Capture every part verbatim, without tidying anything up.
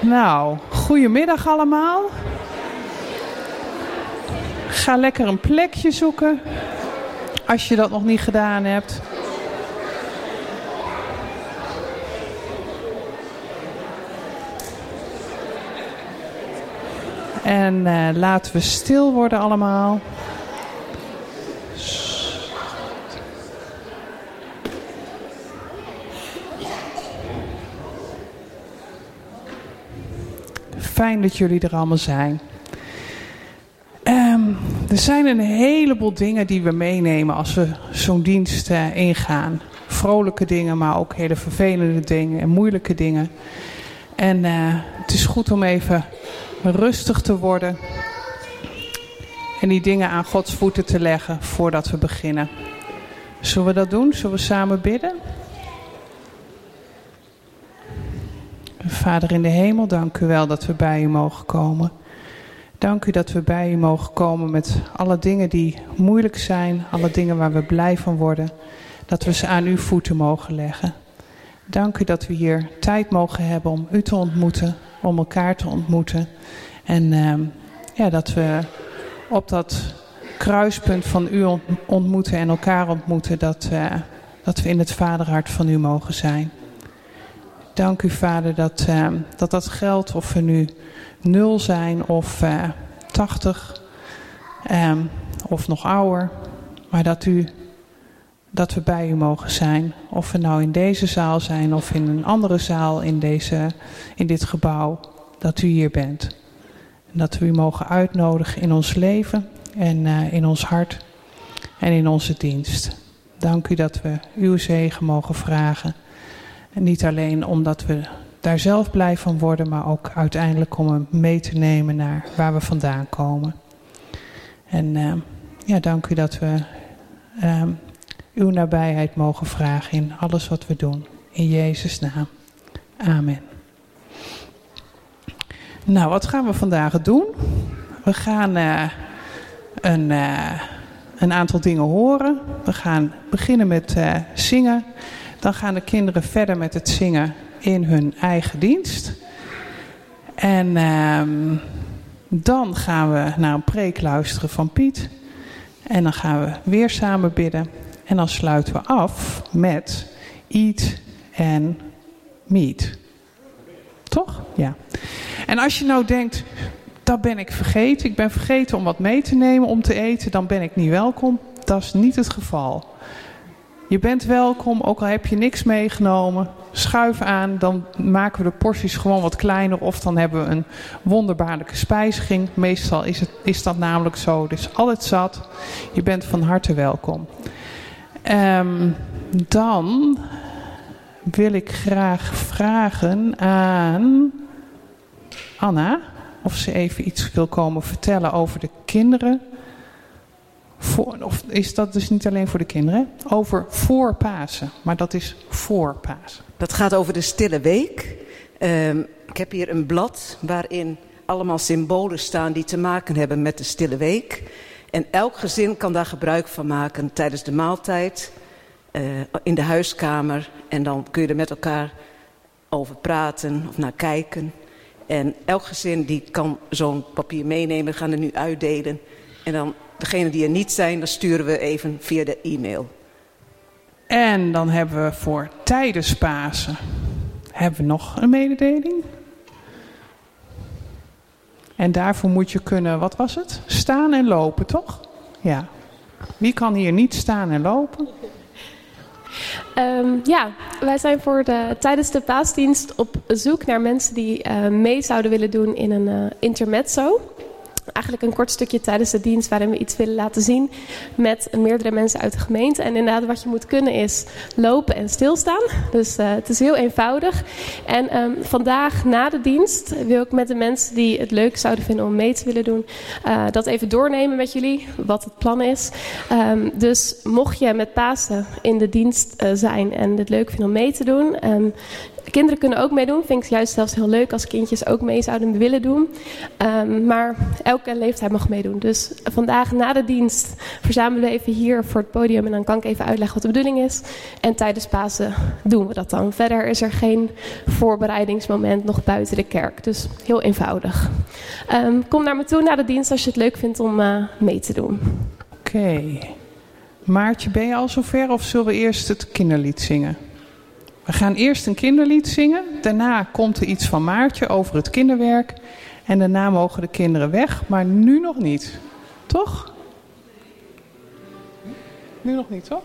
Nou, goedemiddag allemaal. Ga lekker een plekje zoeken, als je dat nog niet gedaan hebt. En uh, laten we stil worden allemaal. Fijn dat jullie er allemaal zijn. Um, er zijn een heleboel dingen die we meenemen als we zo'n dienst uh, ingaan. Vrolijke dingen, maar ook hele vervelende dingen en moeilijke dingen. En uh, het is goed om even rustig te worden. En die dingen aan Gods voeten te leggen voordat we beginnen. Zullen we dat doen? Zullen we samen bidden? Vader in de hemel, dank u wel dat we bij u mogen komen. Dank u dat we bij u mogen komen met alle dingen die moeilijk zijn. Alle dingen waar we blij van worden. Dat we ze aan uw voeten mogen leggen. Dank u dat we hier tijd mogen hebben om u te ontmoeten. Om elkaar te ontmoeten. En uh, ja, dat we op dat kruispunt van u ontmoeten en elkaar ontmoeten. Dat, uh, dat we in het vaderhart van u mogen zijn. Dank u, Vader, dat, uh, dat dat geldt of we nu nul zijn of uh, tachtig um, of nog ouder. Maar dat, u, dat we bij u mogen zijn. Of we nou in deze zaal zijn of in een andere zaal in, deze, in dit gebouw. Dat u hier bent. En dat we u mogen uitnodigen in ons leven en uh, in ons hart en in onze dienst. Dank u dat we uw zegen mogen vragen. En niet alleen omdat we daar zelf blij van worden, maar ook uiteindelijk om hem mee te nemen naar waar we vandaan komen. En uh, ja, dank u dat we uh, uw nabijheid mogen vragen in alles wat we doen. In Jezus' naam. Amen. Nou, wat gaan we vandaag doen? We gaan uh, een, uh, een aantal dingen horen. We gaan beginnen met uh, zingen. Dan gaan de kinderen verder met het zingen in hun eigen dienst. En uh, dan gaan we naar een preek luisteren van Piet. En dan gaan we weer samen bidden. En dan sluiten we af met Eat and Meet. Toch? Ja. En als je nou denkt, dat ben ik vergeten. Ik ben vergeten om wat mee te nemen om te eten. Dan ben ik niet welkom. Dat is niet het geval. Je bent welkom, ook al heb je niks meegenomen. Schuif aan, dan maken we de porties gewoon wat kleiner. Of dan hebben we een wonderbaarlijke spijziging. Meestal is, het, is dat namelijk zo. Dus altijd zat. Je bent van harte welkom. Um, dan wil ik graag vragen aan Anna. Of ze even iets wil komen vertellen over de kinderen. Voor, of is dat dus niet alleen voor de kinderen? Over voor Pasen, maar dat is voor Pasen. Dat gaat over de Stille Week. Uh, ik heb hier een blad waarin allemaal symbolen staan die te maken hebben met de Stille Week. En elk gezin kan daar gebruik van maken tijdens de maaltijd, uh, in de huiskamer. En dan kun je er met elkaar over praten of naar kijken. En elk gezin die kan zo'n papier meenemen, we gaan er nu uitdelen. En dan degenen die er niet zijn, dan sturen we even via de e-mail. En dan hebben we voor tijdens Pasen, hebben we nog een mededeling. En daarvoor moet je kunnen, wat was het? Staan en lopen, toch? Ja. Wie kan hier niet staan en lopen? Um, ja, wij zijn voor de, tijdens de paasdienst op zoek naar mensen die uh, mee zouden willen doen in een uh, intermezzo. Eigenlijk een kort stukje tijdens de dienst waarin we iets willen laten zien met meerdere mensen uit de gemeente. En inderdaad wat je moet kunnen is lopen en stilstaan. Dus uh, het is heel eenvoudig. En um, vandaag na de dienst wil ik met de mensen die het leuk zouden vinden om mee te willen doen, uh, dat even doornemen met jullie, wat het plan is. Um, dus mocht je met Pasen in de dienst uh, zijn en het leuk vinden om mee te doen, um, kinderen kunnen ook meedoen. Vind ik juist zelfs heel leuk als kindjes ook mee zouden willen doen. Um, maar elke leeftijd mag meedoen. Dus vandaag na de dienst verzamelen we even hier voor het podium. En dan kan ik even uitleggen wat de bedoeling is. En tijdens Pasen doen we dat dan. Verder is er geen voorbereidingsmoment nog buiten de kerk. Dus heel eenvoudig. Um, kom naar me toe na de dienst als je het leuk vindt om uh, mee te doen. Oké. Okay. Maartje, ben je al zover of zullen we eerst het kinderlied zingen? We gaan eerst een kinderlied zingen. Daarna komt er iets van Maartje over het kinderwerk. En daarna mogen de kinderen weg, maar nu nog niet. Toch? Nu nog niet, toch?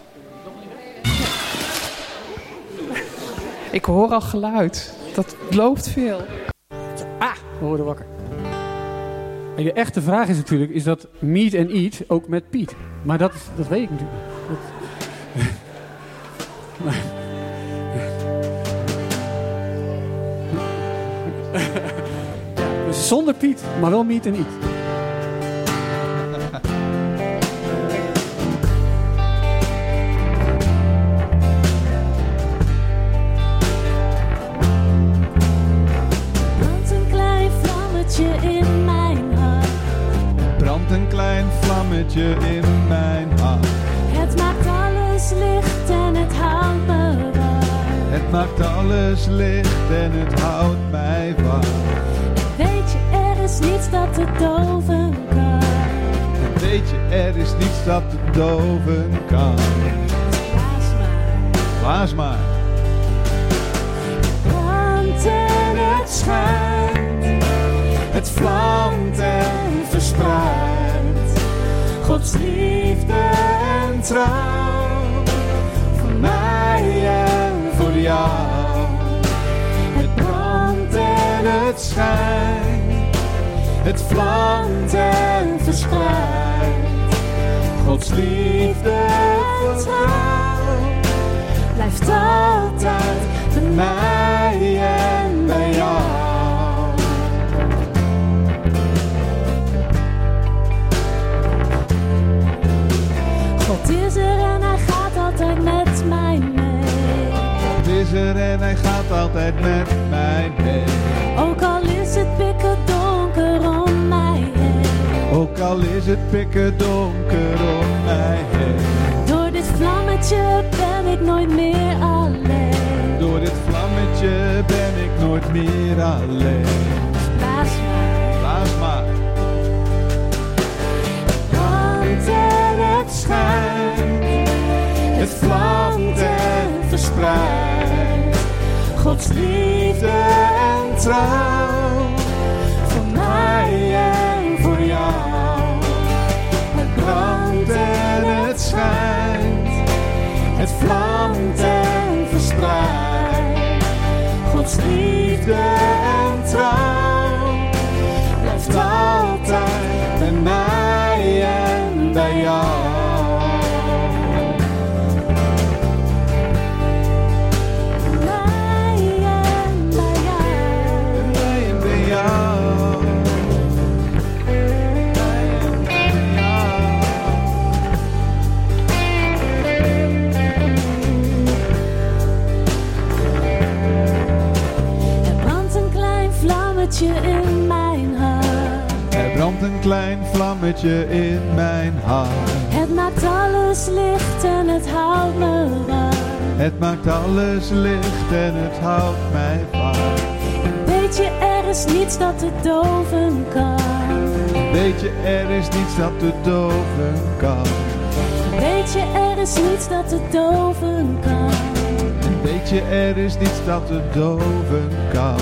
Ik hoor al geluid. Dat belooft veel. Ah, we worden wakker. En de echte vraag is natuurlijk, is dat meet and eat ook met Piet? Maar dat, dat weet ik natuurlijk. Dat... maar... dus zonder Piet, maar wel meet and eat. In mijn hart. Brandt een klein vlammetje in mijn hart. Het maakt alles licht en het houdt me warm. Het maakt alles licht en het houdt mij warm. En weet je, er is niets dat het doven kan. En weet je, er is niets dat het doven kan. Blaas maar. Blaas maar. Brandt en het schijnt. Het vlamt en verspreidt Gods liefde en trouw voor mij en voor jou. Het brandt en het schijnt, het vlamt en verspreidt Gods liefde en trouw blijft altijd bij mij en bij jou. God is er en hij gaat altijd met mij mee. God is er en hij gaat altijd met mij mee. Ook al is het pikken donker om mij heen. Ook al is het pikken donker om mij heen. Door dit vlammetje ben ik nooit meer alleen. Door dit vlammetje ben ik nooit meer alleen. Blaas maar. Blaas maar. Want en het schijnt, het vlamt en verspreidt Gods liefde en trouw voor mij en voor jou. Het brandt en het schijnt, het vlamt en verspreidt Gods liefde en trouw blijft altijd bij mij en bij jou. In mijn hart. Er brandt een klein vlammetje in mijn hart. Het maakt alles licht en het houdt me warm. Het maakt alles licht en het houdt mij warm. Weet je, er is niets dat het doven kan. Weet je, er is niets dat het doven kan. Weet je, er is niets dat het doven kan. Weet je, er is niets dat het doven kan.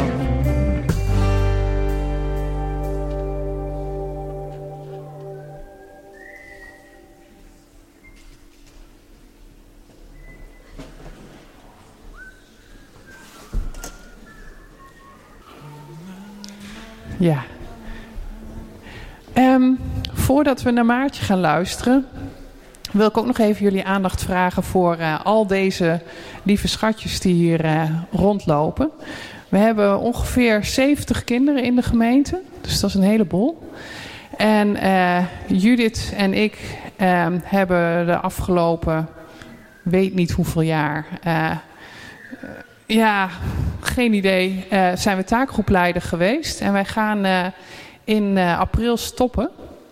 Ja. Um, voordat we naar Maartje gaan luisteren, wil ik ook nog even jullie aandacht vragen voor uh, al deze lieve schatjes die hier uh, rondlopen. We hebben ongeveer zeventig kinderen in de gemeente, dus dat is een heleboel. En uh, Judith en ik uh, hebben de afgelopen, weet niet hoeveel jaar, uh, Ja, geen idee. Uh, zijn we taakgroepleider geweest. En wij gaan uh, in uh, april stoppen.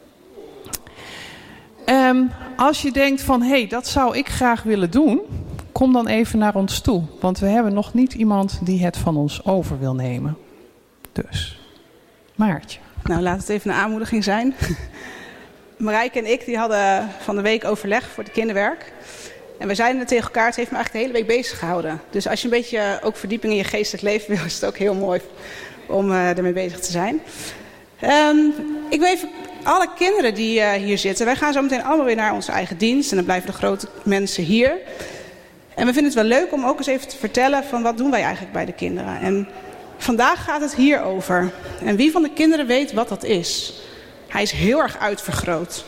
Um, als je denkt van, hé, hey, dat zou ik graag willen doen. Kom dan even naar ons toe. Want we hebben nog niet iemand die het van ons over wil nemen. Dus, Maartje. Nou, laat het even een aanmoediging zijn. Marijke en ik die hadden van de week overleg voor het kinderwerk. En we zeiden het tegen elkaar, het heeft me eigenlijk de hele week bezig gehouden. Dus als je een beetje ook verdieping in je geestelijk leven wil, is het ook heel mooi om uh, ermee bezig te zijn. Um, ik wil even alle kinderen die uh, hier zitten, wij gaan zo meteen allemaal weer naar onze eigen dienst. En dan blijven de grote mensen hier. En we vinden het wel leuk om ook eens even te vertellen van wat doen wij eigenlijk bij de kinderen. En vandaag gaat het hier over. En wie van de kinderen weet wat dat is? Hij is heel erg uitvergroot.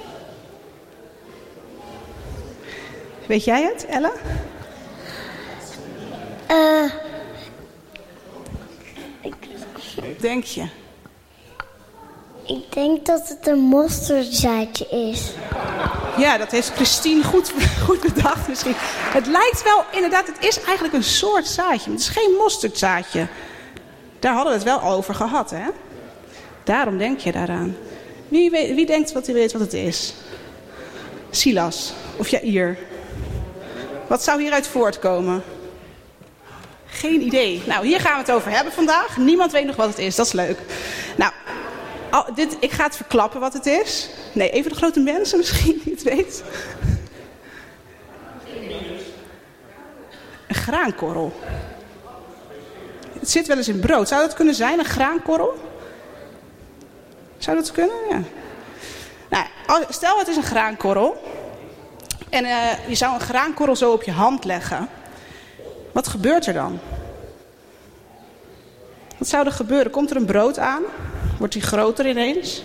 Weet jij het, Elle? Uh, ik... Denk je? Ik denk dat het een mosterdzaadje is. Ja, dat heeft Christine goed, goed bedacht misschien. Het lijkt wel, inderdaad, het is eigenlijk een soort zaadje. Maar het is geen mosterdzaadje. Daar hadden we het wel over gehad, hè? Daarom denk je daaraan. Wie, weet, wie denkt wat hij weet wat het is? Silas of Jair? Wat zou hieruit voortkomen? Geen idee. Nou, hier gaan we het over hebben vandaag. Niemand weet nog wat het is. Dat is leuk. Nou, oh, dit, ik ga het verklappen wat het is. Nee, even de grote mensen misschien die het weet. Een graankorrel. Het zit wel eens in brood. Zou dat kunnen zijn, een graankorrel? Zou dat kunnen? Ja. Nou, stel het is een graankorrel. En uh, je zou een graankorrel zo op je hand leggen. Wat gebeurt er dan? Wat zou er gebeuren? Komt er een brood aan? Wordt die groter ineens?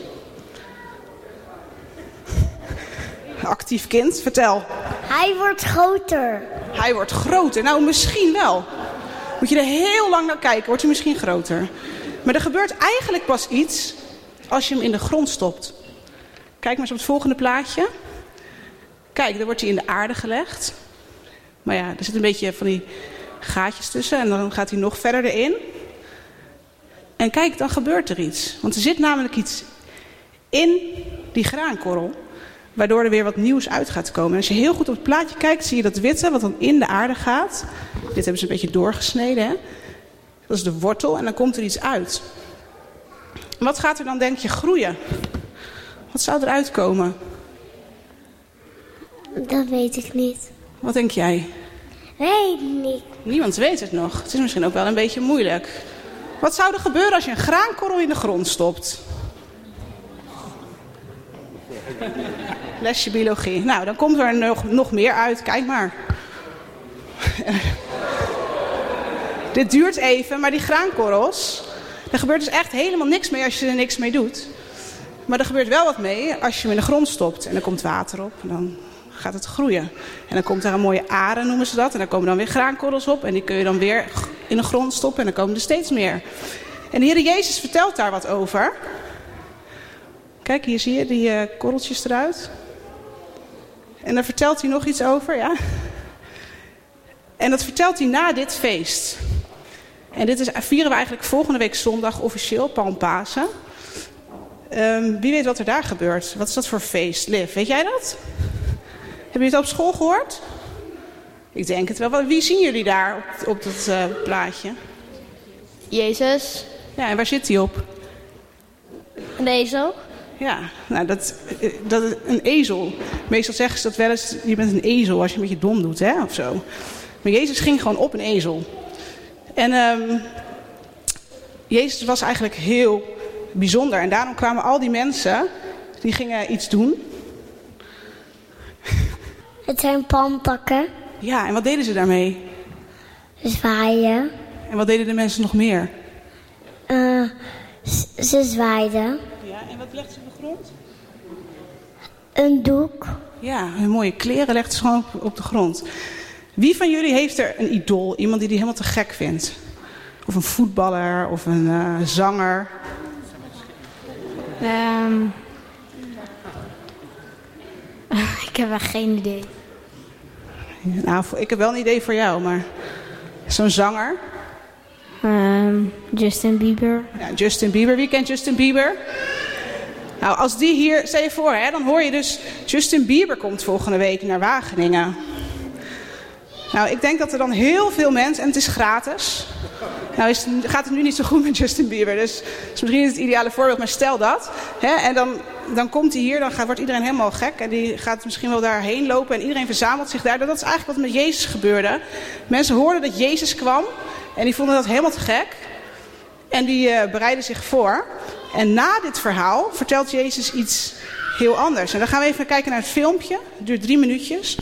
Actief kind, vertel. Hij wordt groter. Hij wordt groter. Nou, misschien wel. Moet je er heel lang naar kijken, wordt hij misschien groter. Maar er gebeurt eigenlijk pas iets als je hem in de grond stopt. Kijk maar eens op het volgende plaatje. Kijk, dan wordt hij in de aarde gelegd. Maar ja, er zit een beetje van die gaatjes tussen en dan gaat hij nog verder erin. En kijk, dan gebeurt er iets. Want er zit namelijk iets in die graankorrel, waardoor er weer wat nieuws uit gaat komen. En als je heel goed op het plaatje kijkt, zie je dat witte wat dan in de aarde gaat. Dit hebben ze een beetje doorgesneden, hè? Dat is de wortel en dan komt er iets uit. En wat gaat er dan, denk je, groeien? Wat zou eruit komen? Dat weet ik niet. Wat denk jij? Weet niet. Niemand weet het nog. Het is misschien ook wel een beetje moeilijk. Wat zou er gebeuren als je een graankorrel in de grond stopt? Lesje biologie. Nou, dan komt er nog, nog meer uit. Kijk maar. Dit duurt even, maar die graankorrels, er gebeurt dus echt helemaal niks mee als je er niks mee doet. Maar er gebeurt wel wat mee als je hem in de grond stopt. En er komt water op en dan gaat het groeien. En dan komt er een mooie aren, noemen ze dat. En daar komen dan weer graankorrels op. En die kun je dan weer in de grond stoppen. En dan komen er steeds meer. En de Heer Jezus vertelt daar wat over. Kijk, hier zie je die uh, korreltjes eruit. En daar vertelt hij nog iets over, ja. En dat vertelt hij na dit feest. En dit is, vieren we eigenlijk volgende week zondag officieel, Palmpasen. Um, wie weet wat er daar gebeurt? Wat is dat voor feest? Liv, weet jij dat? Heb je het op school gehoord? Ik denk het wel. Wie zien jullie daar op, op dat uh, plaatje? Jezus. Ja, en waar zit hij op? Een ezel. Ja, nou dat, dat een ezel. Meestal zeggen ze dat wel eens, je bent een ezel als je een beetje dom doet, hè, of zo. Maar Jezus ging gewoon op een ezel. En um, Jezus was eigenlijk heel bijzonder. En daarom kwamen al die mensen, die gingen iets doen. Het zijn palmtakken. Ja, en wat deden ze daarmee? Zwaaien. En wat deden de mensen nog meer? Uh, ze zwaaiden. Ja, en wat legden ze op de grond? Een doek. Ja, hun mooie kleren legden ze gewoon op, op de grond. Wie van jullie heeft er een idool? Iemand die die helemaal te gek vindt? Of een voetballer, of een uh, zanger? Um, ik heb echt geen idee. Nou, ik heb wel een idee voor jou, maar Zo'n zanger. Um, Justin Bieber. Ja, Justin Bieber. Wie kent Justin Bieber? Nou, als die hier, stel je voor, hè, dan hoor je dus... Justin Bieber komt volgende week naar Wageningen. Nou, ik denk dat er dan heel veel mensen... En het is gratis. Nou is het, gaat het nu niet zo goed met Justin Bieber. Dus het is misschien niet het ideale voorbeeld, maar stel dat. Hè, en dan, dan komt hij hier, dan gaat, wordt iedereen helemaal gek. En die gaat misschien wel daarheen lopen. En iedereen verzamelt zich daar. Dat is eigenlijk wat met Jezus gebeurde. Mensen hoorden dat Jezus kwam. En die vonden dat helemaal te gek. En die uh, bereiden zich voor. En na dit verhaal vertelt Jezus iets heel anders. En dan gaan we even kijken naar het filmpje. Het duurt drie minuutjes.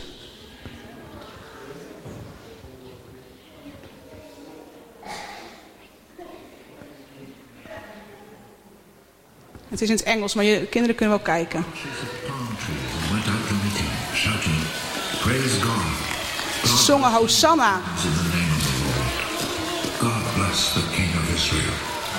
Het is in het Engels, maar je kinderen kunnen wel kijken. Ze zongen Hosanna. God bless the King of Israel.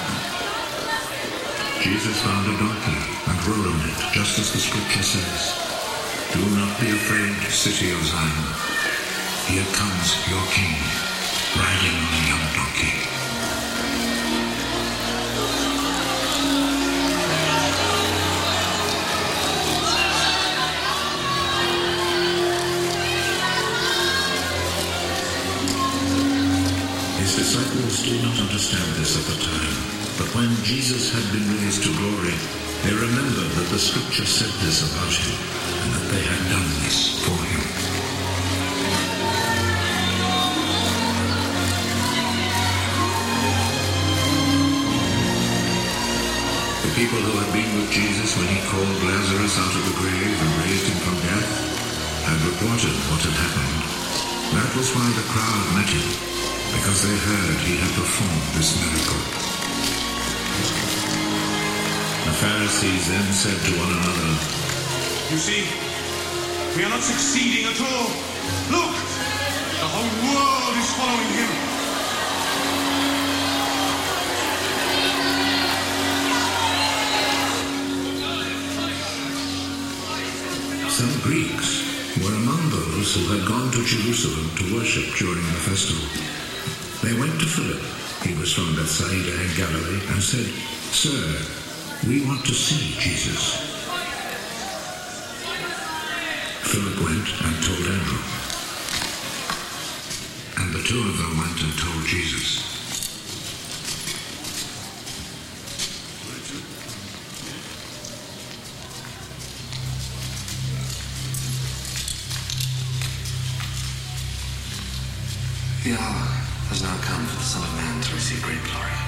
Jesus found a donkey and rode on it, just as the scripture says. Do not be afraid, city of Zion. Here comes your king, riding on a young donkey. His disciples did not understand this at the time, but when Jesus had been raised to glory, they remembered that the scripture said this about him, and that they had done this for him. The people who had been with Jesus when he called Lazarus out of the grave and raised him from death had reported what had happened. That was why the crowd met him, because they heard he had performed this miracle. The Pharisees then said to one another, You see, we are not succeeding at all. Look, the whole world is following him. Some Greeks were among those who had gone to Jerusalem to worship during the festival. They went to Philip, he was from Bethsaida in Galilee, and said, Sir, we want to see Jesus. Philip went and told Andrew. And the two of them went and told Jesus. The hour has now come for the Son of Man to receive great glory.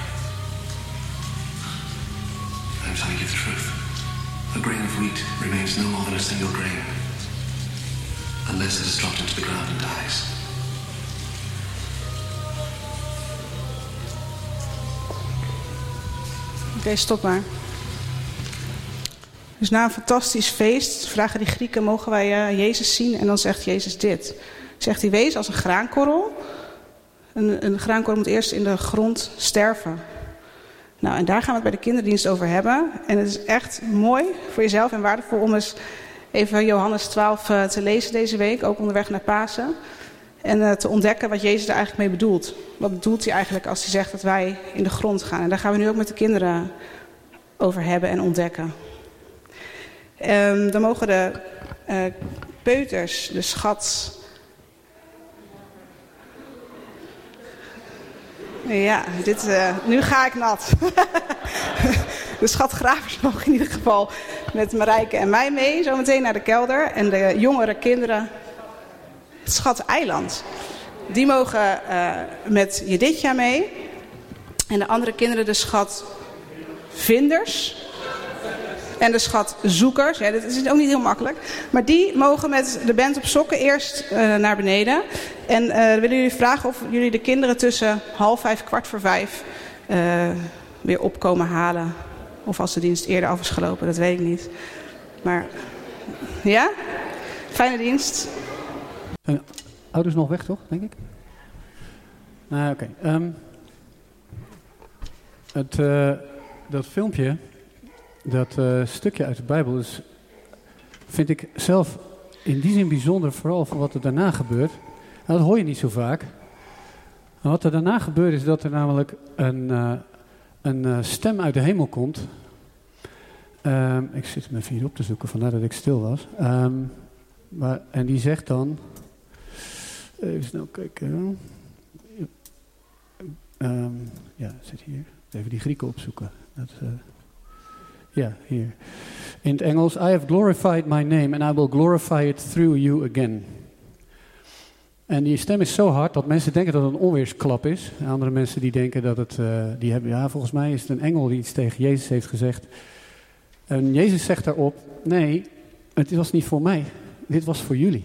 I am telling you the truth. A grain of wheat remains no more than a single grain, unless it is dropped into the ground and dies. Oké, okay, stop maar. Dus na een fantastisch feest vragen die Grieken, mogen wij uh, Jezus zien? En dan zegt Jezus dit. Zegt hij, wees als een graankorrel. Een, een graankorrel moet eerst in de grond sterven. Nou, en daar gaan we het bij de kinderdienst over hebben. En het is echt mooi voor jezelf en waardevol om eens even Johannes twaalf uh, te lezen deze week. Ook onderweg naar Pasen. En uh, te ontdekken wat Jezus er eigenlijk mee bedoelt. Wat bedoelt hij eigenlijk als hij zegt dat wij in de grond gaan. En daar gaan we nu ook met de kinderen over hebben en ontdekken. Um, dan mogen de uh, peuters de schat... Ja, dit, uh, nu ga ik nat. De schatgravers mogen in ieder geval met Marijke en mij mee. Zometeen naar de kelder. En de jongere kinderen, het schateiland. Die mogen uh, met Jeditja mee. En de andere kinderen de schatvinders. En de schatzoekers. Ja, dat is ook niet heel makkelijk. Maar die mogen met de band op sokken eerst uh, naar beneden. En uh, willen jullie vragen of jullie de kinderen tussen half vijf, kwart voor vijf uh, weer opkomen halen. Of als de dienst eerder af is gelopen, dat weet ik niet. Maar ja, fijne dienst. Zijn ouders nog weg, toch, denk ik? Nou, oké. Okay. Um, het, uh, dat filmpje, dat uh, stukje uit de Bijbel, is, vind ik zelf in die zin bijzonder, vooral voor wat er daarna gebeurt. Nou, dat hoor je niet zo vaak. En wat er daarna gebeurt is dat er namelijk een, uh, een uh, stem uit de hemel komt. Um, ik zit me even hier op te zoeken, vandaar dat ik stil was. Um, maar, en die zegt dan... Even snel kijken. Um, ja, zit hier. Even die Grieken opzoeken. Dat, uh, ja, hier. In het Engels. I have glorified my name and I will glorify it through you again. En die stem is zo hard dat mensen denken dat het een onweersklap is. En andere mensen die denken dat het... Uh, die hebben, ja, volgens mij is het een engel die iets tegen Jezus heeft gezegd. En Jezus zegt daarop... Nee, het was niet voor mij. Dit was voor jullie.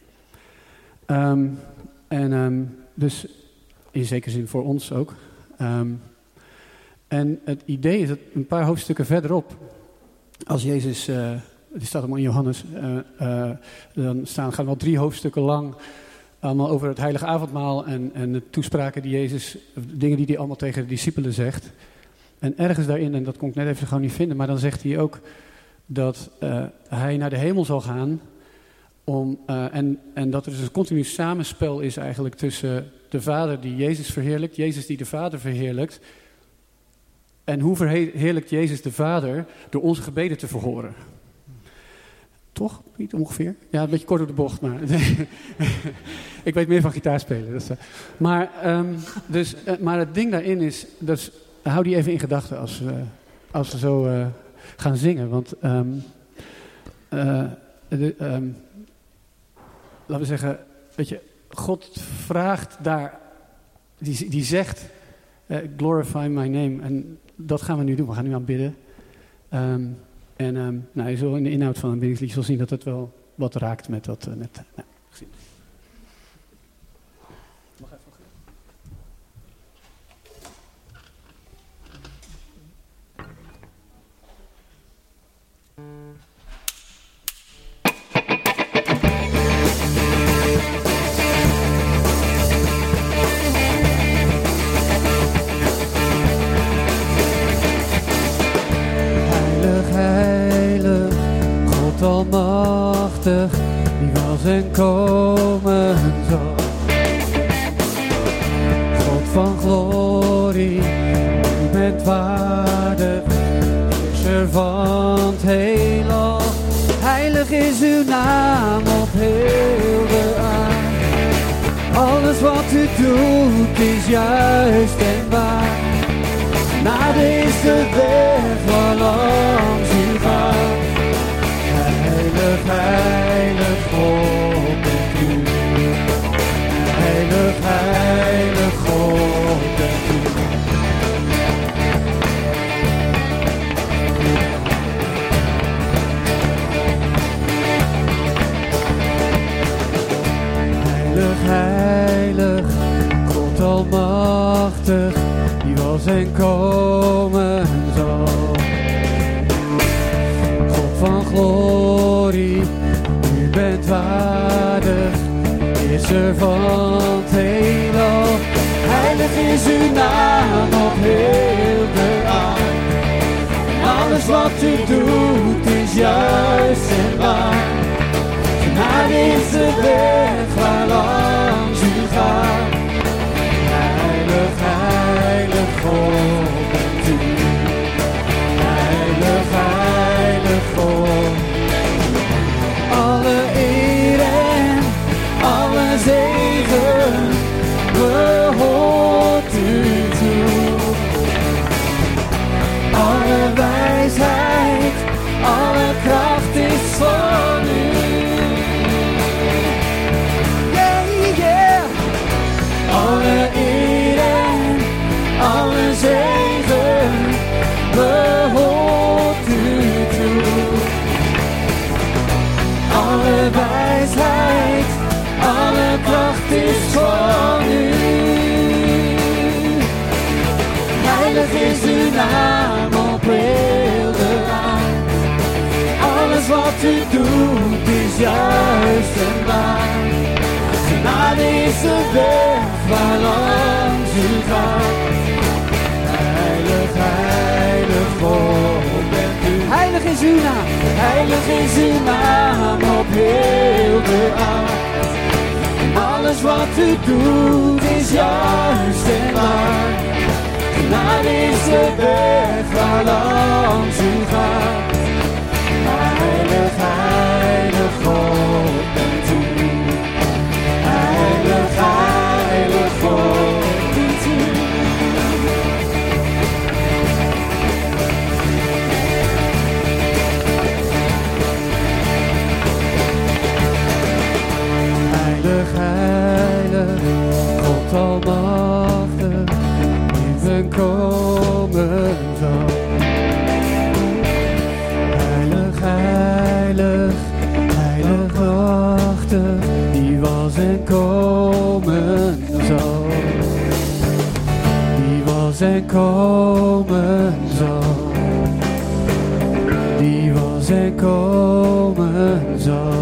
Um, en um, dus in zekere zin voor ons ook. Um, en het idee is dat een paar hoofdstukken verderop... Als Jezus... Uh, het staat allemaal in Johannes... Uh, uh, dan staan, gaan wel drie hoofdstukken lang... Allemaal over het heilige avondmaal en, en de toespraken die Jezus, dingen die hij allemaal tegen de discipelen zegt. En ergens daarin, en dat kon ik net even gewoon niet vinden, maar dan zegt hij ook dat uh, hij naar de hemel zal gaan. Om, uh, en, en dat er dus een continu samenspel is eigenlijk tussen de Vader die Jezus verheerlijkt, Jezus die de Vader verheerlijkt. En hoe verheerlijkt Jezus de Vader door onze gebeden te verhoren? Toch? Niet ongeveer? Ja, een beetje kort op de bocht, maar... ik weet meer van gitaarspelen. Dus, uh, maar, um, dus, uh, maar het ding daarin is... Dus, hou die even in gedachten als, uh, als we zo uh, gaan zingen. Want... Um, uh, de, um, laten we zeggen... Weet je, God vraagt daar... Die, die zegt... Uh, glorify my name. En dat gaan we nu doen. We gaan nu aanbidden. Um, En um, nou, je zult in de inhoud van een aanbiddingslied zal zien dat het wel wat raakt met wat uh, net uh, nou, gezien. Mag even Almachtig, die was en komen zal. God van glorie, u bent waardig, heerser van het heelal. Heilig is uw naam op heel de aarde. Alles wat u doet is juist en waar. Genade is de weg waarlangs u gaat. Heilig, heilig God bent u. Heilig, heilig God bent u. Heilig, heilig God almachtig, die was en komen zal. God van glorie, u bent waardig, heerser van het heelal. Heilig is uw naam op heel de aarde. Alles wat u doet is juist en waar. Genade is de weg waarlangs u gaat. Heilig, heilig God bent u. Heilig, heilig God. Alle eer en alle zegen behoort u toe. Alle wijsheid, alle kracht is van u. Yeah, yeah. Alle eer en alle zegen behoort u toe. Alle wijsheid, alle kracht is van u. Heilig is uw naam op heel de aarde. Alles wat u doet is juist en waar. Genade is de weg waarlangs u gaat. Heilig, heilig God bent u. Heilig is uw naam. Heilig is uw naam op heel de aarde. Alles wat u doet is juist en waar. Genade is de weg waar langs u gaat. Heilig, heilig God bent u. Heilig, heilig God bent u. Heilig, heilig, God almachtig, even komen zal. Heilig, heilig, heiligachtig, die was en komen zal. Die was en komen zal. Die was en komen zal.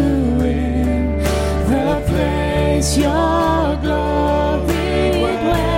Your glory dwells.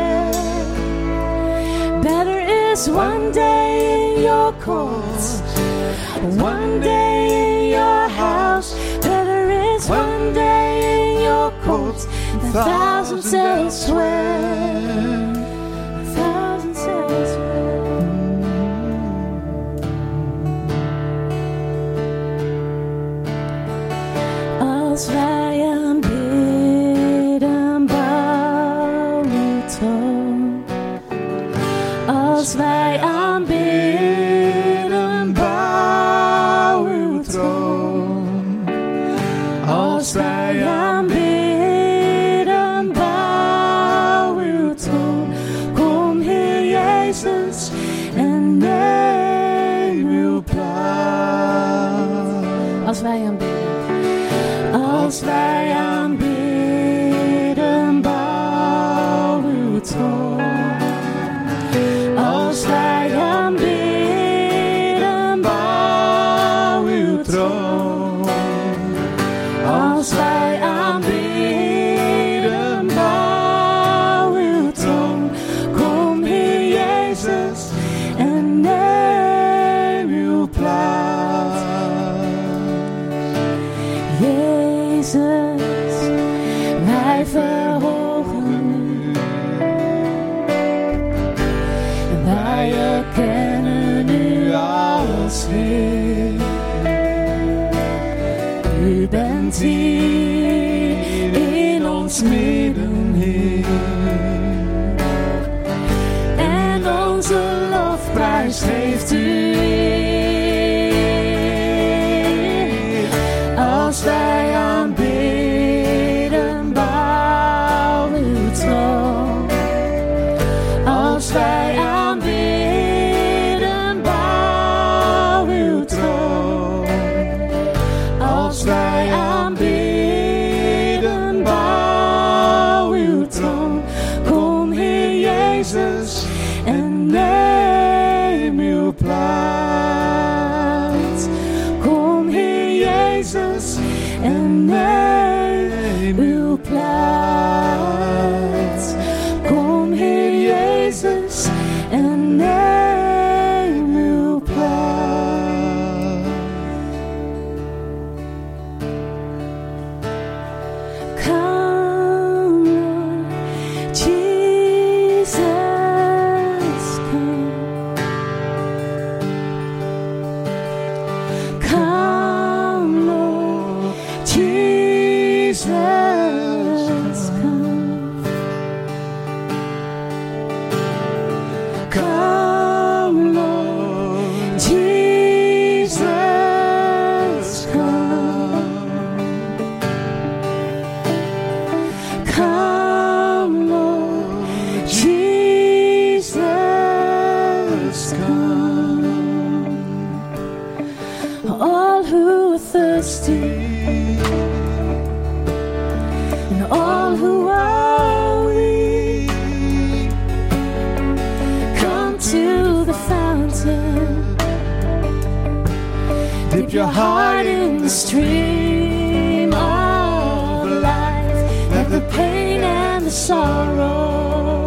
swear. Better is one day in your courts, one day in your house. Better is one day in your courts than thousands elsewhere. Thousands elsewhere. Als wij aanbidden, bouwen we troon. Als wij aanbidden, bouwen we troon. Als wij aanbidden, bouwen we troon. Kom Heer Jezus en neem uw plaats. Als wij aanbidden. Als wij aanbidden, bouwen we troon. Als wij aanbidden, bouwen we troon. Als wij aanbidden, bouwen we troon. Kom Heer Jezus en neem uw plaats. Jezus, wij verhogen u. Wij erkennen u als Heer. U bent hier in ons midden, Heer. En onze lofprijs geeft u eer. Als wij aanbidden, bouwen uw troon. Als wij aanbidden, bouwen uw troon. Als wij aanbidden, bouwen uw troon. Kom Heer Jezus en neem uw plaats. Kom Heer Jezus en neem uw plaats. Kom Heer Jezus en neem uw plaats. Come, Lord Jesus, come. Come, Lord Jesus, come. Come, Lord Jesus, come. Come, Lord Jesus, come. All who are thirsty and all who are weak, come to the fountain. Dip your heart in the stream of life. Let the pain and the sorrow,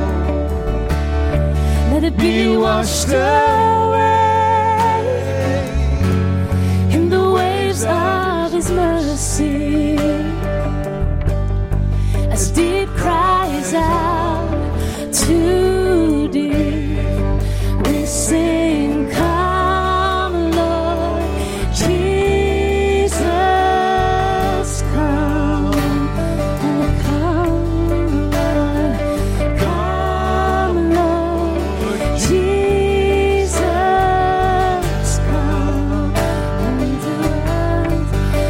let it be washed away in the waves of His mercy. As deep cries out to deep, we sing, come, Lord Jesus, come. Come, Lord, come, Lord Jesus, come. And the earth,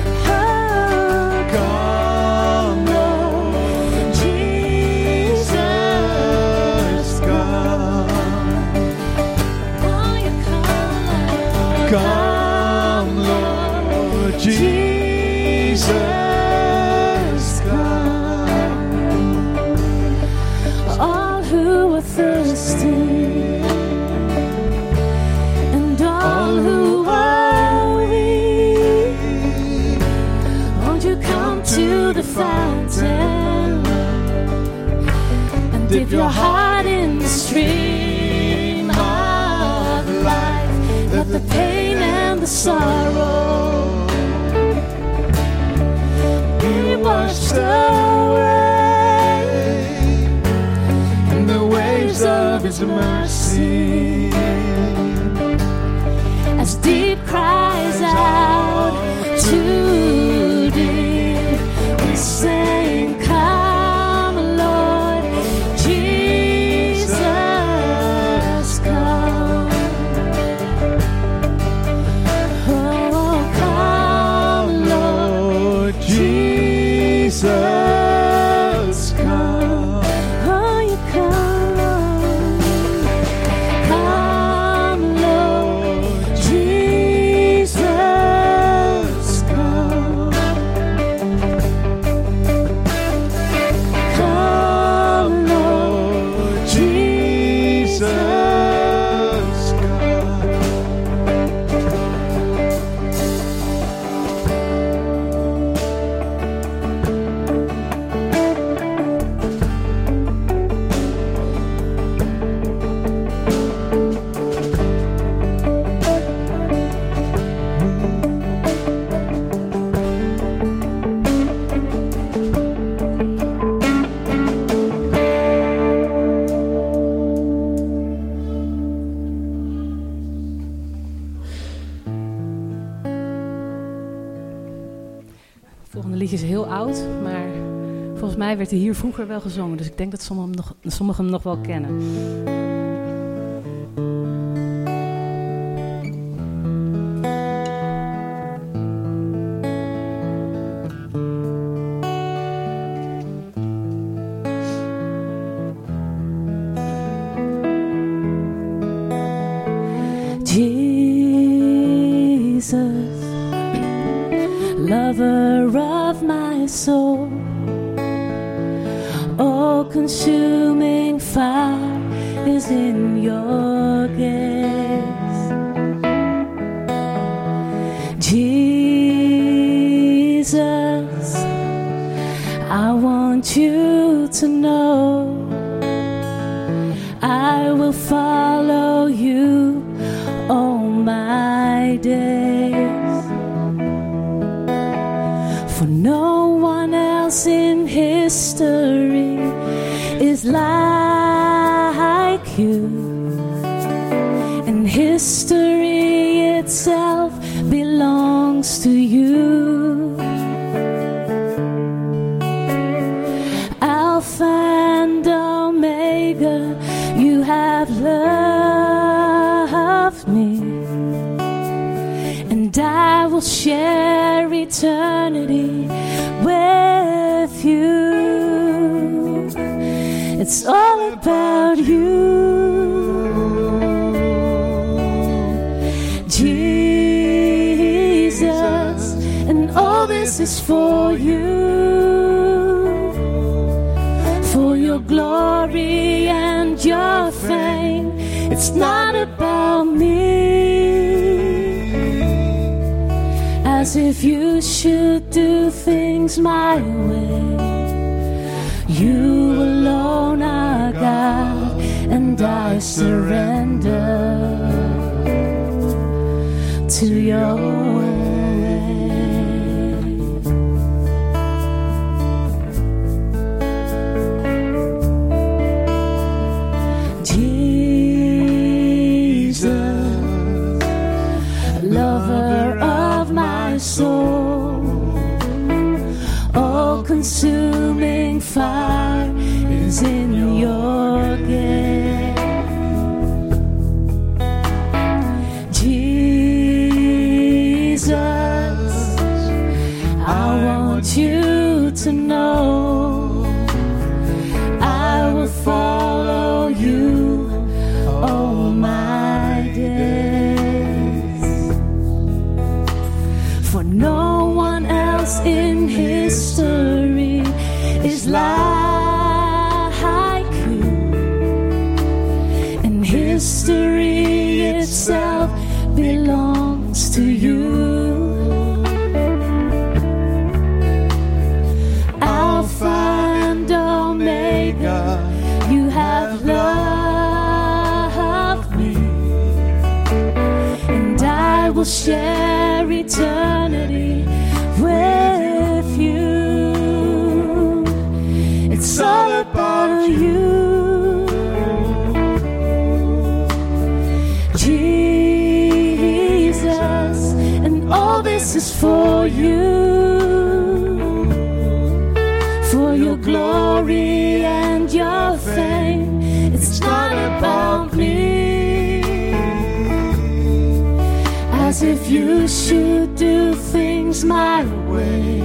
come, Lord Jesus, come. Oh, you come, come, Lord Jesus, come. All who are thirsty and all who are weak, won't you come to the fountain and dip your heart in the stream of life. Let the pain and the sorrow be washed away in the waves of His mercy. As deep cries out to deep, we sing, come Lord Jesus, come. Oh, come Lord Jesus, come. Oh, you come. Come Lord Jesus, come. Come Lord Jesus, Het volgende liedje is heel oud, maar volgens mij werd hij hier vroeger wel gezongen. Dus ik denk dat sommigen hem nog, sommigen hem nog wel kennen. Jesus, lover of my soul, all-consuming fire is in your gaze. Jesus, I want you to know I will follow you all my days. For no one else in history is like you, and history itself belongs to you. Alpha and Omega, you have loved me, and I will share eternity with you. It's all about you, Jesus, and all this is for you, for your glory and your fame. It's not about me, as if you should do things my way. You alone are God, and I surrender to your way. Jesus, lover of my soul, all-consuming fire is in your gaze. Jesus, I want you to know I will follow you all my days. For no one else in history is like you, and history itself belongs to you. Alpha and Omega, you will share eternity with you. It's all about you, Jesus, and all this is for you, for your glory and your fame. It's not about me, as if you should do things my way.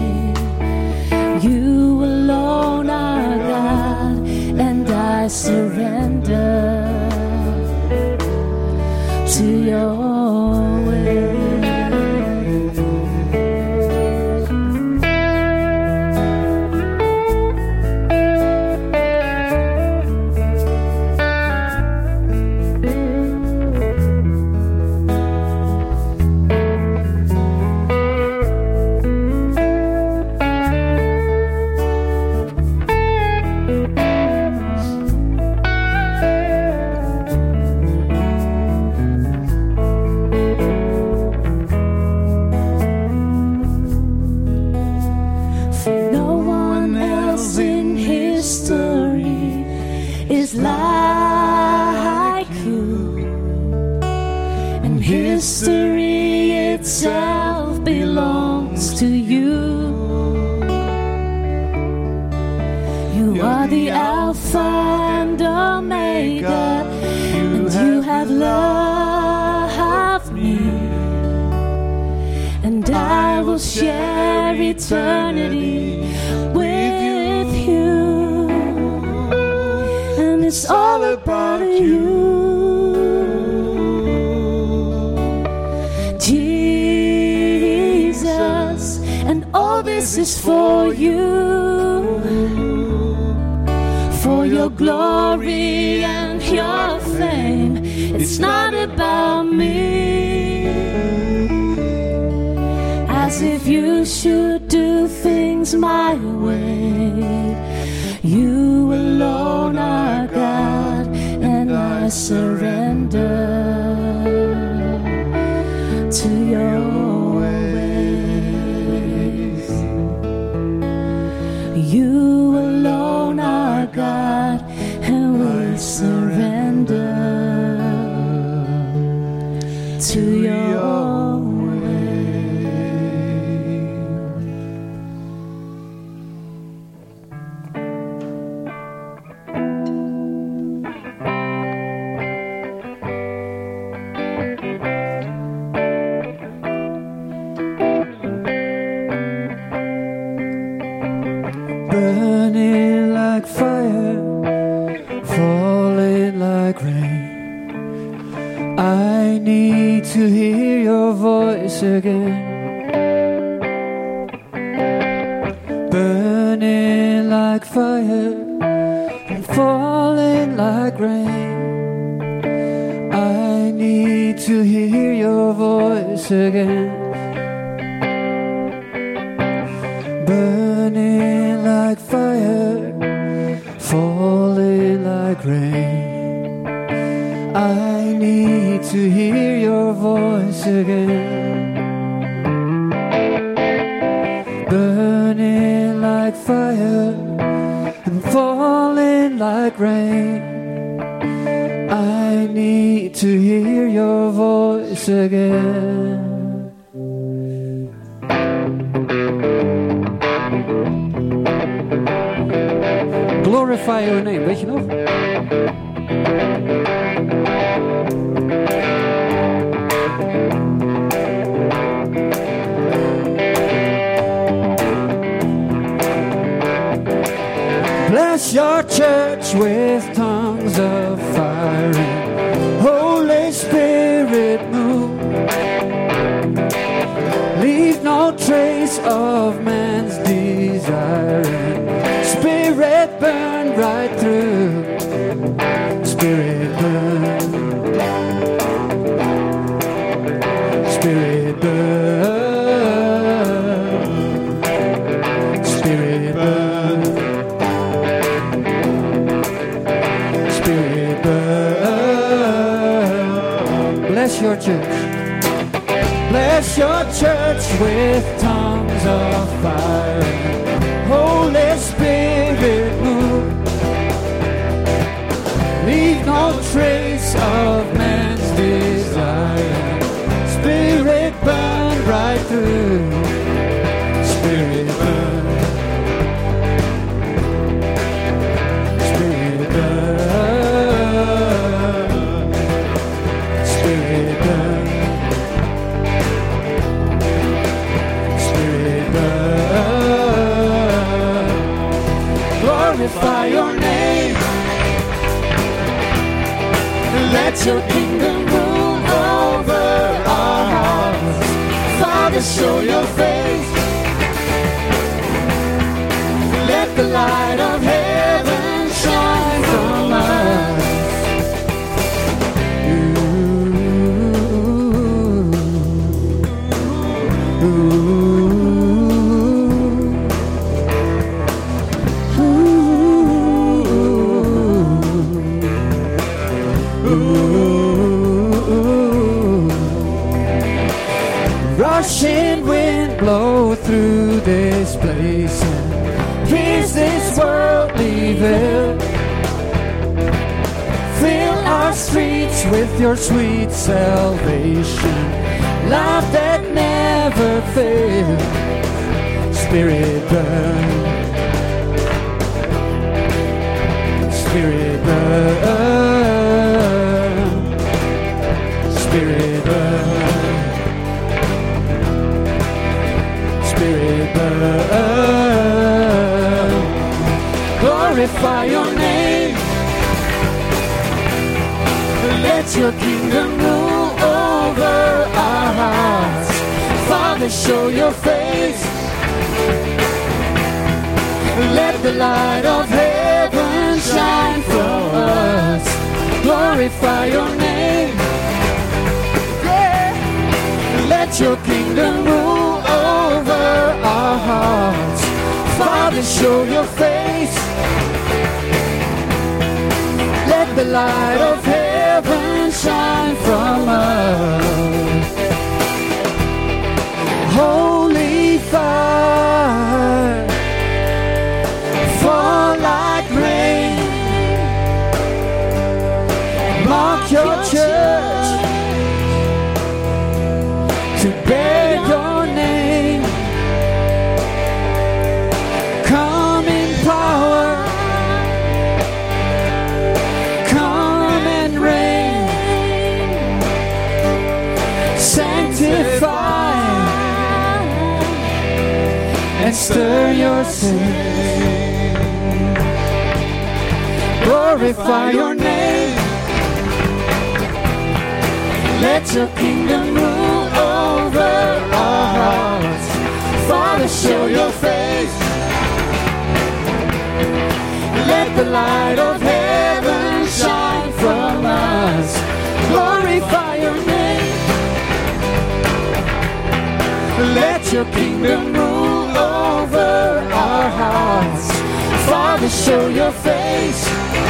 You alone are God, and I surrender to your way. History itself belongs to you. You are the Alpha and Omega, and you have loved me, and I will share eternity with you, and it's all about you. All this is for you, for your glory and your fame. It's not about me, as if you should do things my way. You alone are God, and I surrender to your You alone are God, and we surrender to your way. Burning like fire, falling like rain. I need to hear your voice again. Burning like fire and falling like rain. I need to hear your voice again. Burning like fire, falling like rain. I need to hear your voice again. Burning like fire and falling like rain. I need to hear your voice again. Glorify your name, weet je nog? Bless your church with tongues of fire. Holy Spirit, move. Leave no trace of man's desire. Spirit, burn right through. Spirit, burn. Spirit, burn. Spirit, burn. Spirit, burn. Bless your church. Bless your church with tongues of fire. Holy Spirit, move. Leave no trace of man's desire. Spirit, burn right through. Spirit, burn. Spirit, burn. Spirit, burn. Spirit, burn. Glorify your name. Let your kingdom rule over our hearts. Father, show your face. Let the light of heaven shine from us. Ooh, ooh, rushing wind blow through this place and pierce this worldly veil. Fill our streets with your sweet salvation, love that never fails. Spirit burn, Spirit burn, Spirit burn. Spirit burn, glorify your name. Let your kingdom rule over our hearts. Father, show your face. Let the light of heaven shine from us. Glorify your name. Yeah. Let your kingdom rule over our hearts. Father, show your face. Let the light of heaven shine from us. Holy fire, fall like rain. Mark your church to bear your name. Come in power, come and reign. Sanctify and stir your saints. Glorify your name. Let your kingdom rule over our hearts. Father, show your face. Let the light of heaven shine from us. Glorify your name. Let your kingdom rule over our hearts. Father, show your face.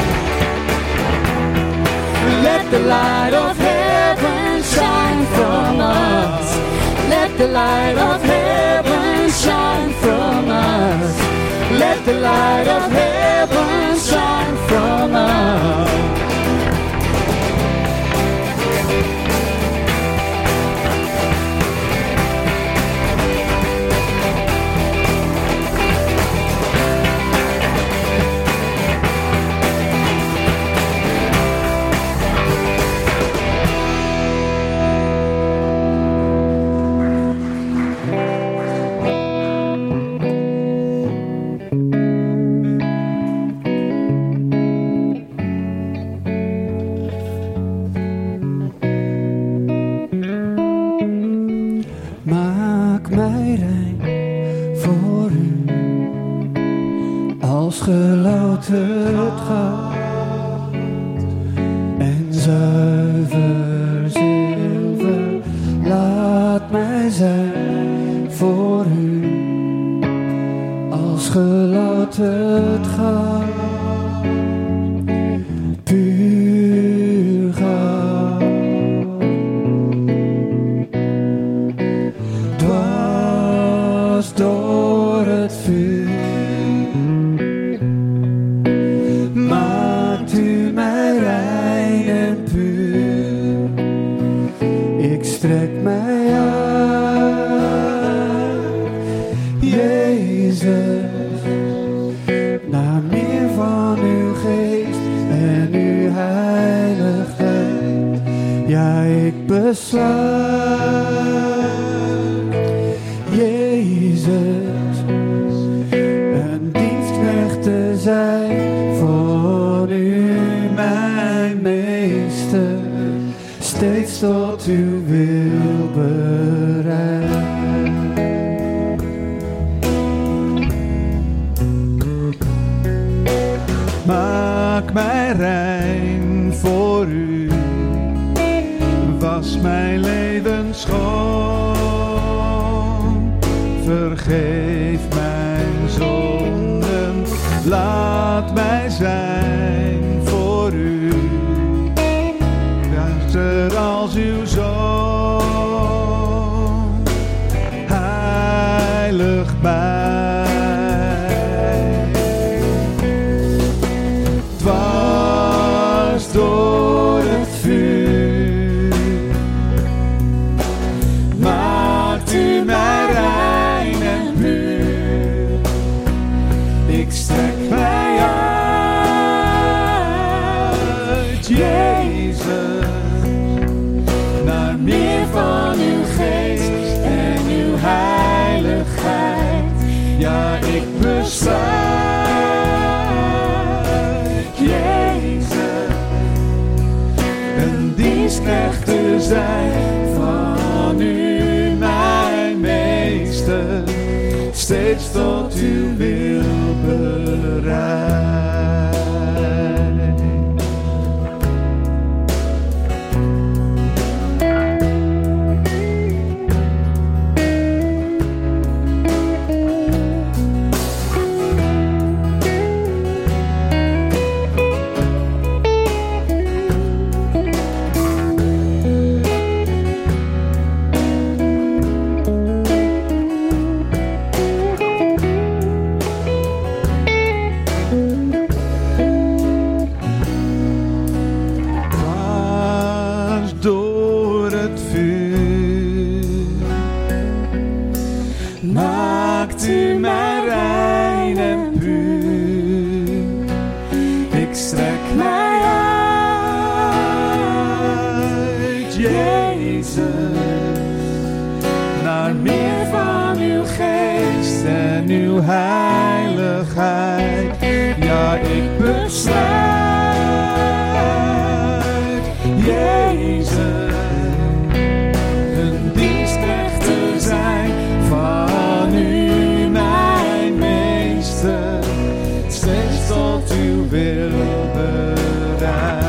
Let the light of heaven shine from us. Let the light of heaven shine from us. Let the light of heaven shine from us. Maak mij rein voor u, als gelouterd goud en zuiver zilver. Laat mij zijn voor u, als gelouterd goud, puur goud. strek mij uit, Jezus, naar meer van uw geest en uw heiligheid. Ja, ik besluit, Jezus, een dienstknecht te zijn voor u, mijn meester, steeds tot uw wil bereid. Maak mij rein voor u, was mijn leven schoon. Vergeef mijn zonden, laat mij zijn voor u, duister als uw zoon. Heilig mij, dwars door het vuur, maakt u mij rein en puur. Ik strek mij uit, Jezus, naar meer van uw geest en uw heiligheid. Ja, ik besluit, Jezus, een dienstknecht te zijn van u, mijn meester, steeds tot uw wil bereid. Heiligheid, ja, ik besluit, Jezus, een dienstknecht te zijn van u, mijn meester, steeds tot uw wil bereid.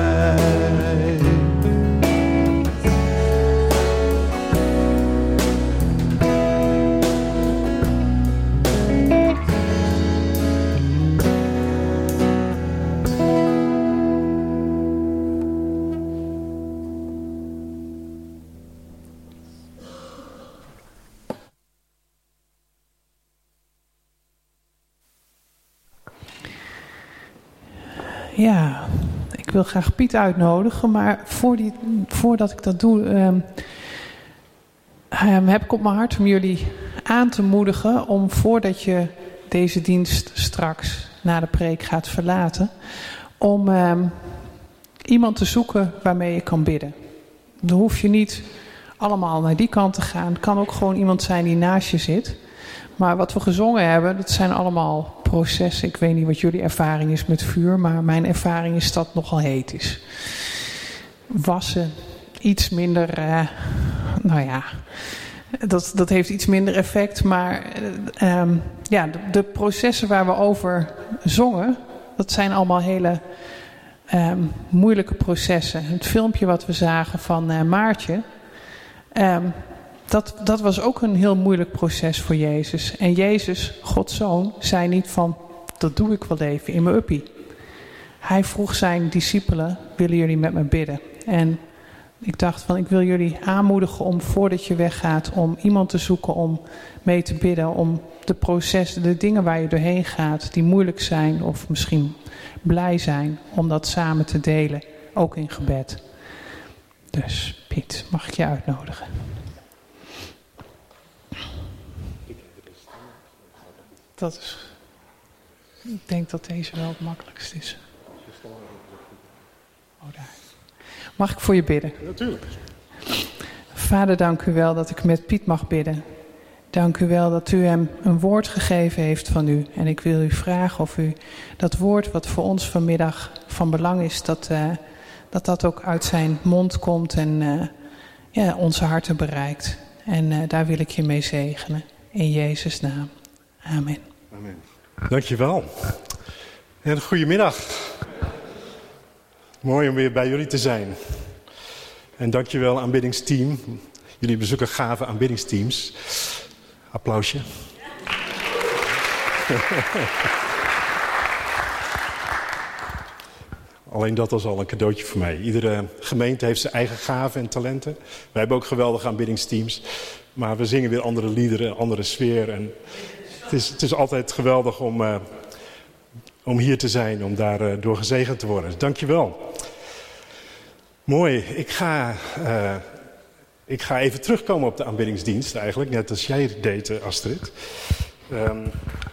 Ja, ik wil graag Piet uitnodigen, maar voor die, voordat ik dat doe, um, um, heb ik op mijn hart om jullie aan te moedigen om voordat je deze dienst straks na de preek gaat verlaten, om um, iemand te zoeken waarmee je kan bidden. Dan hoef je niet allemaal naar die kant te gaan. Het kan ook gewoon iemand zijn die naast je zit. Maar wat we gezongen hebben, dat zijn allemaal processen. Ik weet niet wat jullie ervaring is met vuur, maar mijn ervaring is dat het nogal heet is. Wassen, iets minder, uh, nou ja, dat, dat heeft iets minder effect. Maar uh, um, ja, de, de processen waar we over zongen, dat zijn allemaal hele um, moeilijke processen. Het filmpje wat we zagen van uh, Maartje, um, Dat, dat was ook een heel moeilijk proces voor Jezus. En Jezus, Gods Zoon, zei niet van, dat doe ik wel even in mijn uppie. Hij vroeg zijn discipelen, willen jullie met me bidden? En ik dacht van, ik wil jullie aanmoedigen om voordat je weggaat, om iemand te zoeken om mee te bidden. Om de processen, de dingen waar je doorheen gaat, die moeilijk zijn of misschien blij zijn, om dat samen te delen, ook in gebed. Dus Piet, mag ik je uitnodigen? Dat is... Ik denk dat deze wel het makkelijkst is. Oh, daar. Mag ik voor je bidden? Natuurlijk. Vader, dank u wel dat ik met Piet mag bidden. Dank u wel dat u hem een woord gegeven heeft van u. En ik wil u vragen of u dat woord wat voor ons vanmiddag van belang is, dat uh, dat, dat ook uit zijn mond komt en uh, ja, onze harten bereikt. En uh, daar wil ik je mee zegenen. In Jezus' naam. Amen. Amen. Dankjewel. En goedemiddag. Mooi om weer bij jullie te zijn. En dankjewel aanbiddingsteam. Jullie bezoeken gave aanbiddingsteams. Applausje. Alleen dat was al een cadeautje voor mij. Iedere gemeente heeft zijn eigen gaven en talenten. Wij hebben ook geweldige aanbiddingsteams. Maar we zingen weer andere liederen, een andere sfeer. En het is, het is altijd geweldig om, uh, om hier te zijn, om daar uh, door gezegend te worden. Dankjewel. Mooi. Ik ga, uh, ik ga even terugkomen op de aanbiddingsdienst eigenlijk. Net als jij deed, uh, Astrid. Um,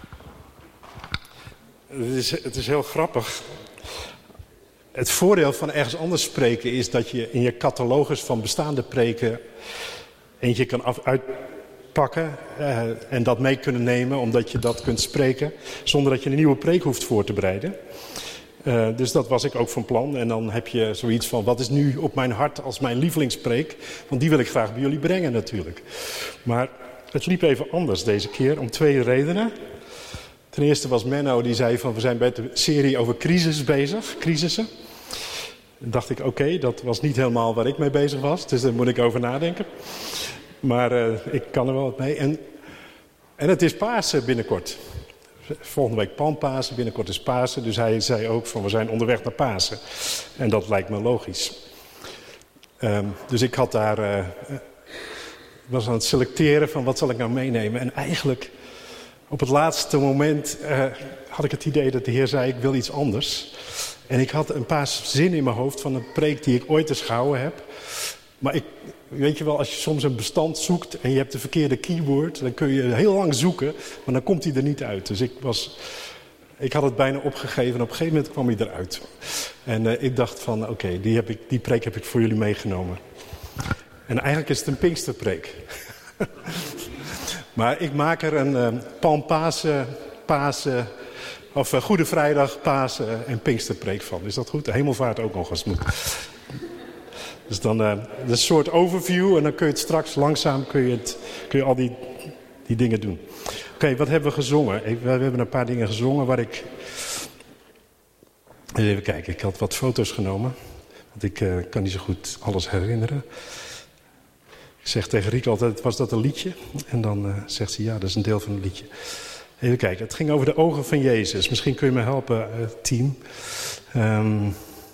het, is, het is heel grappig. Het voordeel van ergens anders spreken is dat je in je catalogus van bestaande preken eentje kan af, uitpakken uh, en dat mee kunnen nemen, omdat je dat kunt spreken zonder dat je een nieuwe preek hoeft voor te bereiden. Uh, dus dat was ik ook van plan. En dan heb je zoiets van, wat is nu op mijn hart als mijn lievelingspreek? Want die wil ik graag bij jullie brengen natuurlijk. Maar het liep even anders deze keer, om twee redenen. Ten eerste was Menno, die zei van, we zijn bij de serie over crisis bezig, crisissen. Dan dacht ik, oké, okay, dat was niet helemaal waar ik mee bezig was. Dus daar moet ik over nadenken. Maar uh, ik kan er wel wat mee. En, en het is Pasen binnenkort. Volgende week Palmpasen, binnenkort is Pasen. Dus hij zei ook van, we zijn onderweg naar Pasen. En dat lijkt me logisch. Um, dus ik had daar, uh, was aan het selecteren van, wat zal ik nou meenemen? En eigenlijk, op het laatste moment uh, had ik het idee dat de Heer zei, ik wil iets anders. En ik had een paar zinnen in mijn hoofd van een preek die ik ooit eens gehouden heb. Maar ik, weet je wel, als je soms een bestand zoekt en je hebt de verkeerde keyword, dan kun je heel lang zoeken, maar dan komt hij er niet uit. Dus ik, was, ik had het bijna opgegeven en op een gegeven moment kwam hij eruit. En uh, ik dacht van, oké, okay, die, die preek heb ik voor jullie meegenomen. En eigenlijk is het een Pinksterpreek. Maar ik maak er een uh, Palmpasen, Pasen, of uh, Goede Vrijdag, Pasen en Pinksterpreek van. Is dat goed? De Hemelvaart ook nog eens moet. Dus dan uh, een soort overview en dan kun je het straks langzaam kun je het, kun je al die, die dingen doen. Oké, okay, wat hebben we gezongen? Ik, we hebben een paar dingen gezongen waar ik... Even kijken, ik had wat foto's genomen. Want ik uh, kan niet zo goed alles herinneren. Ik zeg tegen Riek altijd, was dat een liedje? En dan uh, zegt ze, ja, dat is een deel van een liedje. Even kijken, het ging over de ogen van Jezus. Misschien kun je me helpen, uh, team. Um,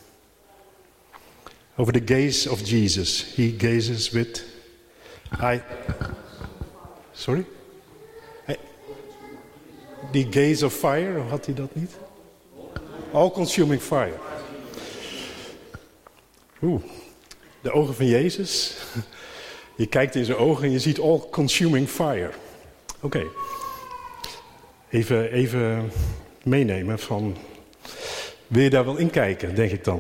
over the gaze of Jesus. He gazes with... I... Sorry? Hey. The gaze of fire, of had hij dat niet? All consuming fire. Oeh, de ogen van Jezus. Je kijkt in zijn ogen en je ziet all consuming fire. Oké. Okay. Even, even meenemen van... Wil je daar wel in kijken, denk ik dan?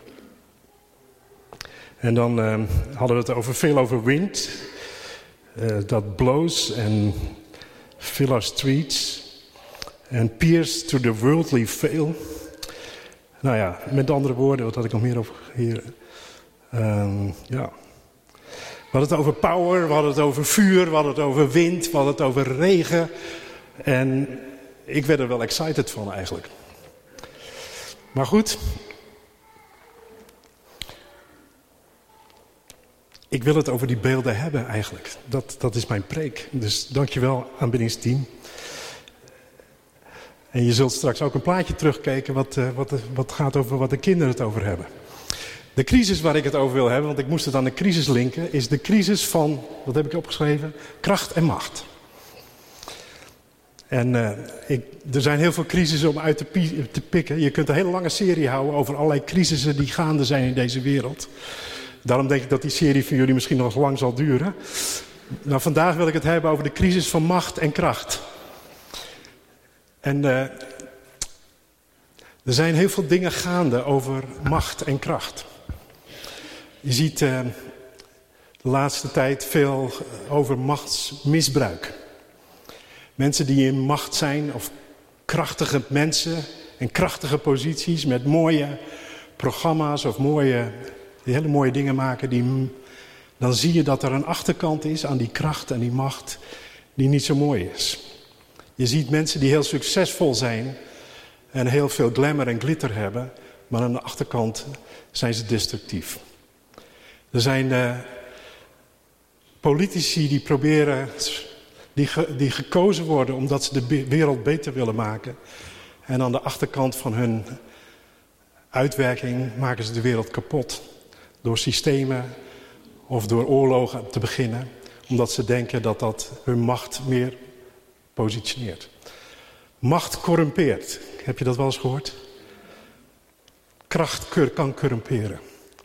En dan uh, hadden we het over, veel over wind. Uh, dat blows en fill our streets. And pierce to the worldly veil. Nou ja, met andere woorden, wat had ik nog meer over hier? Um, ja. We hadden het over power, we hadden het over vuur, we hadden het over wind, we hadden het over regen. En ik werd er wel excited van eigenlijk. Maar goed. Ik wil het over die beelden hebben eigenlijk. Dat, dat is mijn preek. Dus dankjewel aanbiddingsteam. En je zult straks ook een plaatje terugkijken wat, uh, wat, wat gaat over wat de kinderen het over hebben. De crisis waar ik het over wil hebben, want ik moest het aan de crisis linken, is de crisis van, wat heb ik opgeschreven? Kracht en macht. En uh, ik, er zijn heel veel crisissen om uit te, pie, te pikken. Je kunt een hele lange serie houden over allerlei crisissen die gaande zijn in deze wereld. Daarom denk ik dat die serie voor jullie misschien nog lang zal duren. Nou, vandaag wil ik het hebben over de crisis van macht en kracht. En uh, er zijn heel veel dingen gaande over macht en kracht. Je ziet uh, de laatste tijd veel over machtsmisbruik. Mensen die in macht zijn, of krachtige mensen en krachtige posities met mooie programma's of mooie, die hele mooie dingen maken. Die, dan zie je dat er een achterkant is aan die kracht en die macht die niet zo mooi is. Je ziet mensen die heel succesvol zijn en heel veel glamour en glitter hebben, maar aan de achterkant zijn ze destructief. Er zijn uh, politici die proberen, die, ge, die gekozen worden omdat ze de wereld beter willen maken. En aan de achterkant van hun uitwerking maken ze de wereld kapot. Door systemen of door oorlogen te beginnen. Omdat ze denken dat dat hun macht meer positioneert. Macht corrumpeert. Heb je dat wel eens gehoord? Kracht kan corrumperen.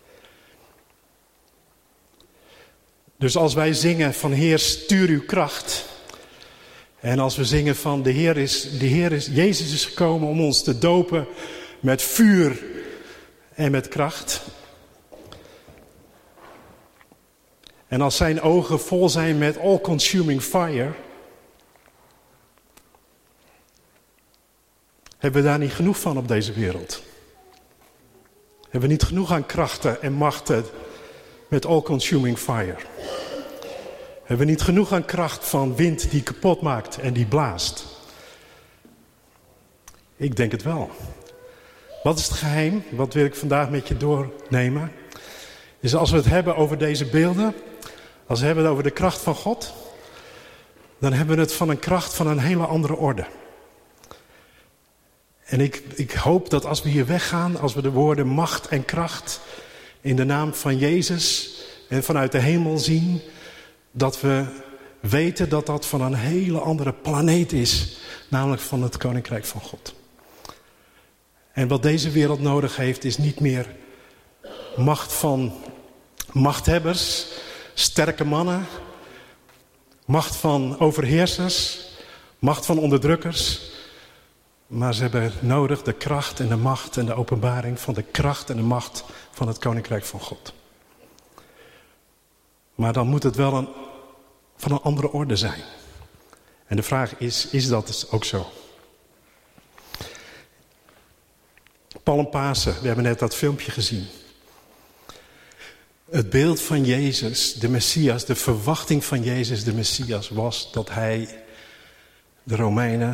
Dus als wij zingen van Heer, stuur uw kracht. En als we zingen van de Heer is, de Heer is, Jezus is gekomen om ons te dopen met vuur en met kracht. En als zijn ogen vol zijn met all-consuming fire, hebben we daar niet genoeg van op deze wereld. Hebben we niet genoeg aan krachten en machten met all-consuming fire. Hebben we niet genoeg aan kracht van wind die kapot maakt en die blaast. Ik denk het wel. Wat is het geheim? Wat wil ik vandaag met je doornemen? Is als we het hebben over deze beelden, als we hebben het over de kracht van God, dan hebben we het van een kracht van een hele andere orde. En ik, ik hoop dat als we hier weggaan, als we de woorden macht en kracht in de naam van Jezus en vanuit de hemel zien, dat we weten dat dat van een hele andere planeet is, namelijk van het Koninkrijk van God. En wat deze wereld nodig heeft is niet meer macht van machthebbers, sterke mannen, macht van overheersers, macht van onderdrukkers. Maar ze hebben nodig de kracht en de macht en de openbaring van de kracht en de macht van het Koninkrijk van God. Maar dan moet het wel een, van een andere orde zijn. En de vraag is, is dat dus ook zo? Palmpasen, we hebben net dat filmpje gezien. Het beeld van Jezus, de Messias, de verwachting van Jezus, de Messias, was dat hij de Romeinen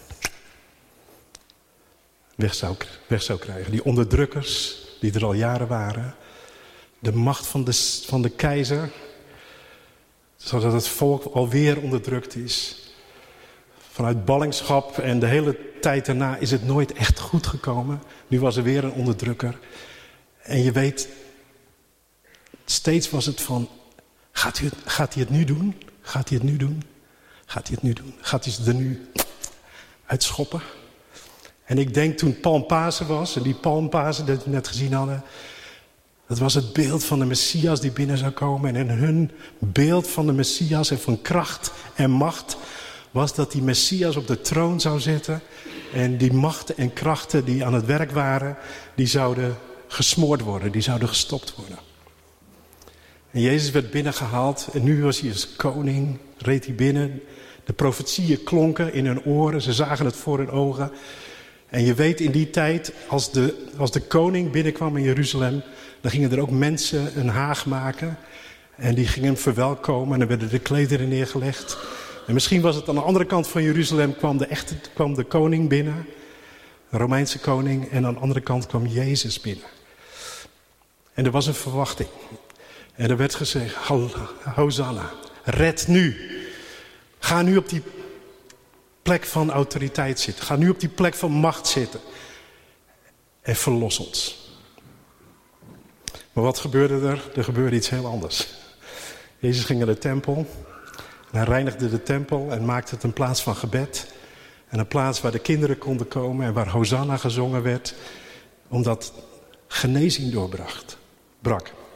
weg zou, weg zou krijgen. Die onderdrukkers, die er al jaren waren. De macht van de, van de keizer, zodat het volk alweer onderdrukt is. Vanuit ballingschap en de hele tijd daarna is het nooit echt goed gekomen. Nu was er weer een onderdrukker. En je weet, steeds was het van, gaat hij het, gaat hij het nu doen? Gaat hij het nu doen? Gaat hij het nu doen? Gaat hij ze er nu uitschoppen? En ik denk toen Palmpasen was, en die Palmpasen dat we net gezien hadden, dat was het beeld van de Messias die binnen zou komen. En in hun beeld van de Messias en van kracht en macht was dat die Messias op de troon zou zitten. En die machten en krachten die aan het werk waren, die zouden gesmoord worden, die zouden gestopt worden. En Jezus werd binnengehaald en nu was hij als koning, reed hij binnen. De profetieën klonken in hun oren, ze zagen het voor hun ogen. En je weet in die tijd, als de, als de koning binnenkwam in Jeruzalem, dan gingen er ook mensen een haag maken. En die gingen hem verwelkomen en dan werden de klederen neergelegd. En misschien was het aan de andere kant van Jeruzalem kwam de, echte, kwam de koning binnen. De Romeinse koning. En aan de andere kant kwam Jezus binnen. En er was een verwachting. En er werd gezegd, Hosanna, red nu. Ga nu op die plek van autoriteit zitten. Ga nu op die plek van macht zitten. En verlos ons. Maar wat gebeurde er? Er gebeurde iets heel anders. Jezus ging naar de tempel. En hij reinigde de tempel en maakte het een plaats van gebed. En een plaats waar de kinderen konden komen en waar Hosanna gezongen werd. Omdat genezing doorbracht, brak.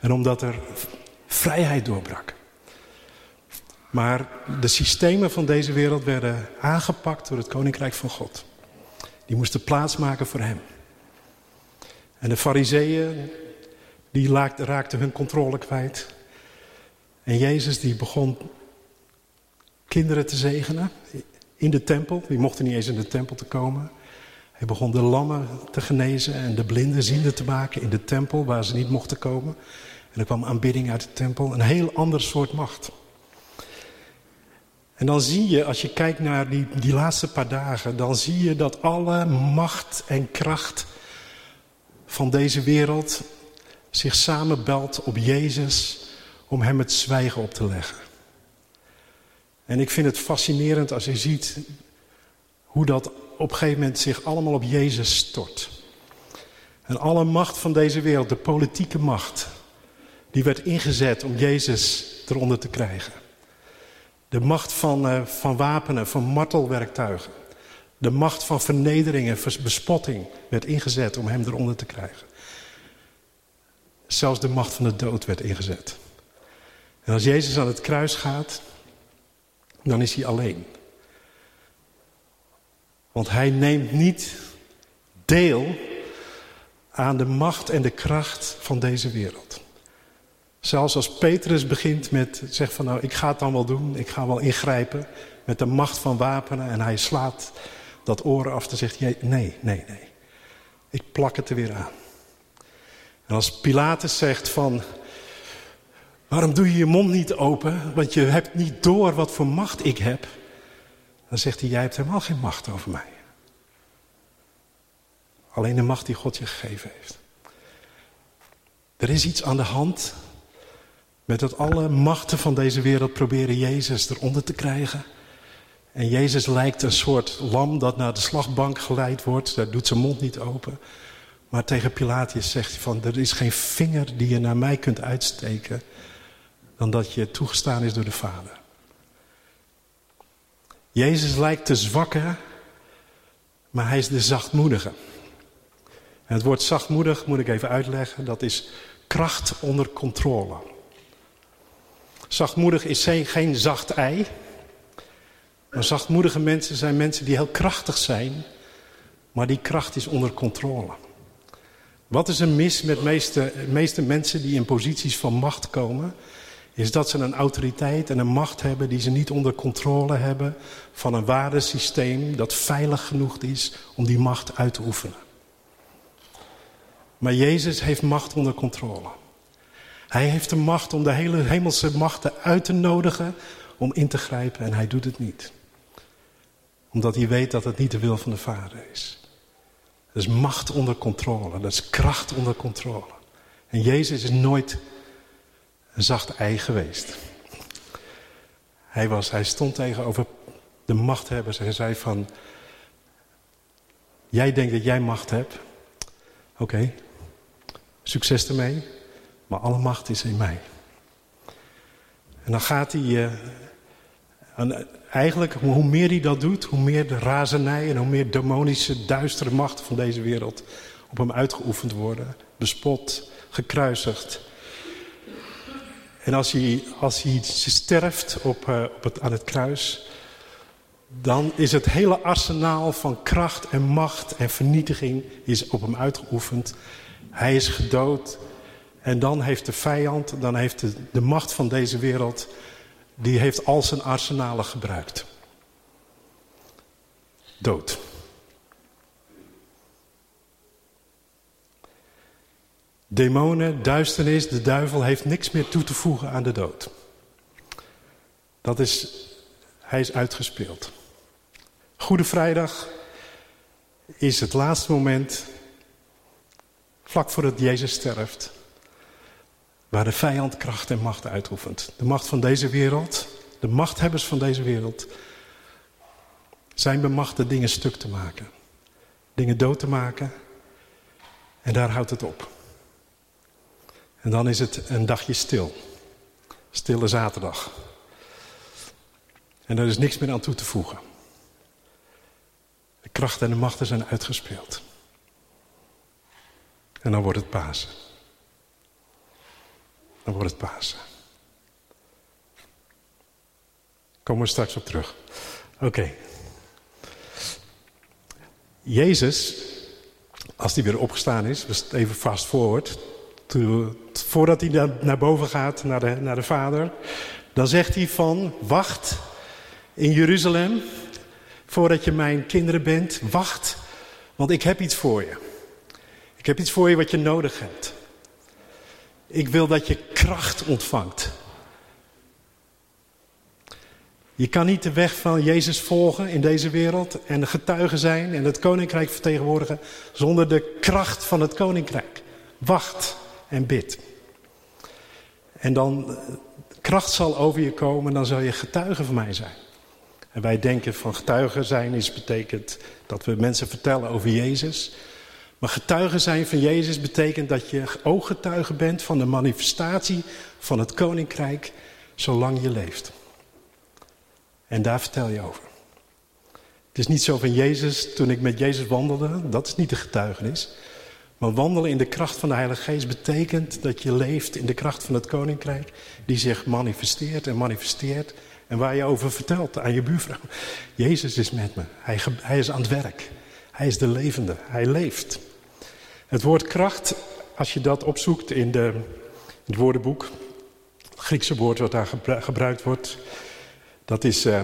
En omdat er vrijheid doorbrak. Maar de systemen van deze wereld werden aangepakt door het Koninkrijk van God. Die moesten plaatsmaken voor hem. En de Farizeeën, die raakten hun controle kwijt. En Jezus die begon kinderen te zegenen in de tempel. Die mochten niet eens in de tempel te komen. Hij begon de lammen te genezen en de blinden ziende te maken in de tempel waar ze niet mochten komen. En er kwam aanbidding uit de tempel. Een heel ander soort macht. En dan zie je, als je kijkt naar die, die laatste paar dagen, dan zie je dat alle macht en kracht van deze wereld zich samenbelt op Jezus om hem het zwijgen op te leggen. En ik vind het fascinerend als je ziet hoe dat op een gegeven moment zich allemaal op Jezus stort. En alle macht van deze wereld, de politieke macht, die werd ingezet om Jezus eronder te krijgen. De macht van, uh, van wapenen, van martelwerktuigen. De macht van vernedering en bespotting werd ingezet om hem eronder te krijgen. Zelfs de macht van de dood werd ingezet. En als Jezus aan het kruis gaat, dan is hij alleen. Want hij neemt niet deel aan de macht en de kracht van deze wereld. Zelfs als Petrus begint met, zegt van nou, ik ga het dan wel doen. Ik ga wel ingrijpen met de macht van wapenen. En hij slaat dat oor af. Dan zegt hij, nee, nee, nee. Ik plak het er weer aan. En als Pilatus zegt van, waarom doe je je mond niet open? Want je hebt niet door wat voor macht ik heb. Dan zegt hij, jij hebt helemaal geen macht over mij. Alleen de macht die God je gegeven heeft. Er is iets aan de hand met dat alle machten van deze wereld proberen Jezus eronder te krijgen. En Jezus lijkt een soort lam dat naar de slagbank geleid wordt. Daar doet zijn mond niet open. Maar tegen Pilatus zegt hij van, er is geen vinger die je naar mij kunt uitsteken dan dat je toegestaan is door de Vader. Jezus lijkt de zwakke, maar hij is de zachtmoedige. En het woord zachtmoedig moet ik even uitleggen. Dat is kracht onder controle. Zachtmoedig is geen zacht ei. Maar zachtmoedige mensen zijn mensen die heel krachtig zijn. Maar die kracht is onder controle. Wat is er mis met de meeste, meeste mensen die in posities van macht komen? Is dat ze een autoriteit en een macht hebben die ze niet onder controle hebben. Van een waardesysteem dat veilig genoeg is om die macht uit te oefenen. Maar Jezus heeft macht onder controle. Hij heeft de macht om de hele hemelse machten uit te nodigen om in te grijpen en hij doet het niet. Omdat hij weet dat het niet de wil van de Vader is. Dat is macht onder controle, dat is kracht onder controle. En Jezus is nooit een zacht ei geweest. Hij, was, hij stond tegenover de machthebbers en zei van, jij denkt dat jij macht hebt. Oké, okay. Succes ermee. Maar alle macht is in mij. En dan gaat hij... Uh, en eigenlijk, hoe meer hij dat doet, hoe meer de razernij en hoe meer demonische, duistere machten van deze wereld op hem uitgeoefend worden. Bespot, gekruisigd. En als hij, als hij sterft op, uh, op het, aan het kruis, dan is het hele arsenaal van kracht en macht en vernietiging is op hem uitgeoefend. Hij is gedood. En dan heeft de vijand, dan heeft de, de macht van deze wereld, die heeft al zijn arsenalen gebruikt. Dood. Demonen, duisternis, de duivel heeft niks meer toe te voegen aan de dood. Dat is, hij is uitgespeeld. Goede Vrijdag is het laatste moment, vlak voordat Jezus sterft, waar de vijand kracht en macht uitoefent. De macht van deze wereld, de machthebbers van deze wereld, zijn bemachtigd dingen stuk te maken. Dingen dood te maken. En daar houdt het op. En dan is het een dagje stil. Stille zaterdag. En er is niks meer aan toe te voegen. De krachten en de machten zijn uitgespeeld. En dan wordt het Pasen. dan wordt het Pasen. Komen we straks op terug. Oké. Okay. Jezus, als hij weer opgestaan is, dus even fast forward, to, voordat hij naar, naar boven gaat, naar de, naar de Vader, dan zegt hij van, wacht in Jeruzalem, voordat je mijn kinderen bent, wacht, want ik heb iets voor je. Ik heb iets voor je wat je nodig hebt. Ik wil dat je kracht ontvangt. Je kan niet de weg van Jezus volgen in deze wereld en de getuige zijn en het koninkrijk vertegenwoordigen zonder de kracht van het koninkrijk. Wacht en bid. En dan, kracht zal over je komen, dan zal je getuige van mij zijn. En wij denken van getuige zijn is betekent dat we mensen vertellen over Jezus. Maar getuige zijn van Jezus betekent dat je ooggetuige bent van de manifestatie van het koninkrijk zolang je leeft. En daar vertel je over. Het is niet zo van Jezus, toen ik met Jezus wandelde, dat is niet de getuigenis. Maar wandelen in de kracht van de Heilige Geest betekent dat je leeft in de kracht van het koninkrijk, die zich manifesteert en manifesteert. En waar je over vertelt aan je buurvrouw. Jezus is met me. Hij, hij is aan het werk. Hij is de levende. Hij leeft. Het woord kracht, als je dat opzoekt in, de, in het woordenboek, het Griekse woord wat daar gebruikt wordt, dat is, uh,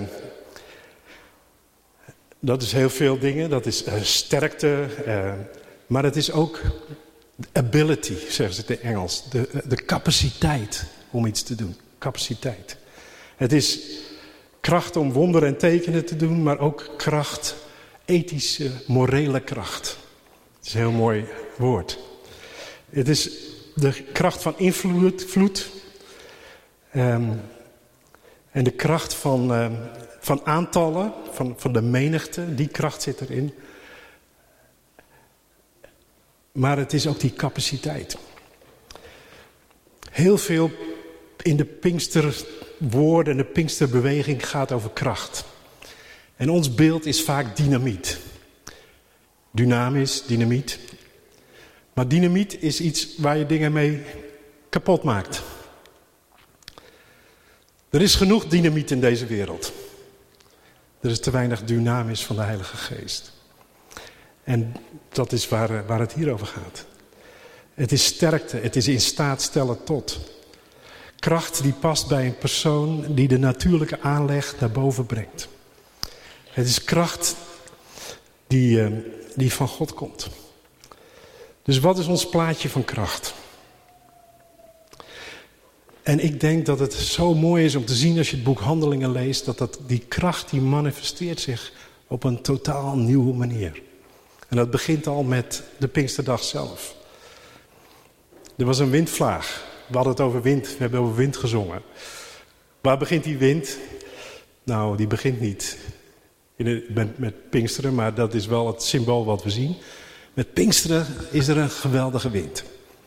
dat is heel veel dingen. Dat is uh, sterkte, uh, maar het is ook ability, zeggen ze het in Engels. De, de capaciteit om iets te doen. Capaciteit. Het is kracht om wonderen en tekenen te doen, maar ook kracht, ethische, morele kracht. Het is een heel mooi woord. Het is de kracht van invloed, vloed, um, en de kracht van, um, van aantallen, van, van de menigte, die kracht zit erin. Maar het is ook die capaciteit. Heel veel in de Pinksterwoorden en de Pinksterbeweging gaat over kracht. En ons beeld is vaak dynamiet. Dynamisch, dynamiet. Maar dynamiet is iets waar je dingen mee kapot maakt. Er is genoeg dynamiet in deze wereld. Er is te weinig dynamisch van de Heilige Geest. En dat is waar, waar het hier over gaat. Het is sterkte, het is in staat stellen tot. Kracht die past bij een persoon die de natuurlijke aanleg naar boven brengt. Het is kracht die, uh, die van God komt. Dus wat is ons plaatje van kracht? En ik denk dat het zo mooi is om te zien als je het boek Handelingen leest, dat, dat die kracht die manifesteert zich op een totaal nieuwe manier. En dat begint al met de Pinksterdag zelf. Er was een windvlaag. We hadden het over wind. We hebben over wind gezongen. Waar begint die wind? Nou, die begint niet in de, met, met Pinksteren, maar dat is wel het symbool wat we zien. Met Pinksteren is er een geweldige wind.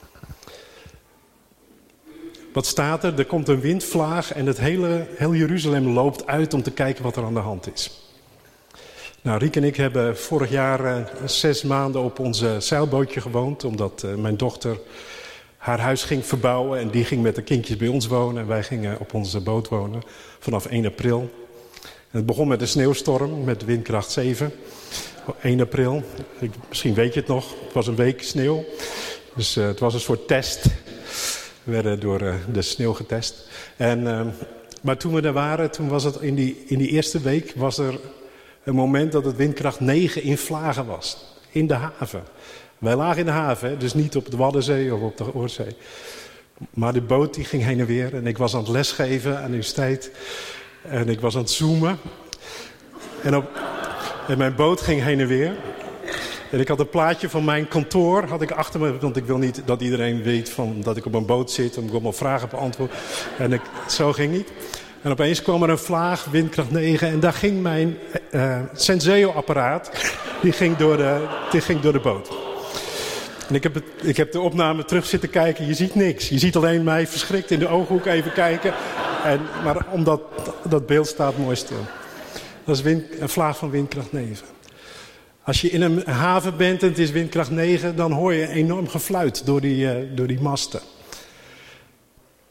Wat staat er? Er komt een windvlaag en het hele, heel Jeruzalem loopt uit om te kijken wat er aan de hand is. Nou, Riek en ik hebben vorig jaar uh, zes maanden op onze zeilbootje gewoond, omdat uh, mijn dochter haar huis ging verbouwen en die ging met de kindjes bij ons wonen. En wij gingen op onze boot wonen vanaf één april. En het begon met een sneeuwstorm met windkracht zeven. één april. Ik, misschien weet je het nog. Het was een week sneeuw. Dus uh, het was een soort test. We werden door uh, de sneeuw getest. En, uh, maar toen we er waren, toen was het in die, in die eerste week was er een moment dat het windkracht negen in vlagen was. In de haven. Wij lagen in de haven, hè? Dus niet op de Waddenzee of op de Oordzee. Maar de boot die ging heen en weer. En ik was aan het lesgeven aan de universiteit. En ik was aan het zoomen. En, op, en mijn boot ging heen en weer. En ik had een plaatje van mijn kantoor had ik achter me. Want ik wil niet dat iedereen weet van, dat ik op een boot zit. Om ik allemaal vragen beantwoord. En ik, zo ging niet. En opeens kwam er een vlaag, windkracht negen. En daar ging mijn uh, Senseo-apparaat. Die ging, door de, die ging door de boot. En ik heb, het, ik heb de opname terug zitten kijken. Je ziet niks. Je ziet alleen mij verschrikt in de ooghoek even kijken. En, maar omdat dat beeld staat mooi stil. Dat is wind, een vlaag van windkracht negen. Als je in een haven bent en het is windkracht negen, dan hoor je enorm gefluit door die, uh, door die masten.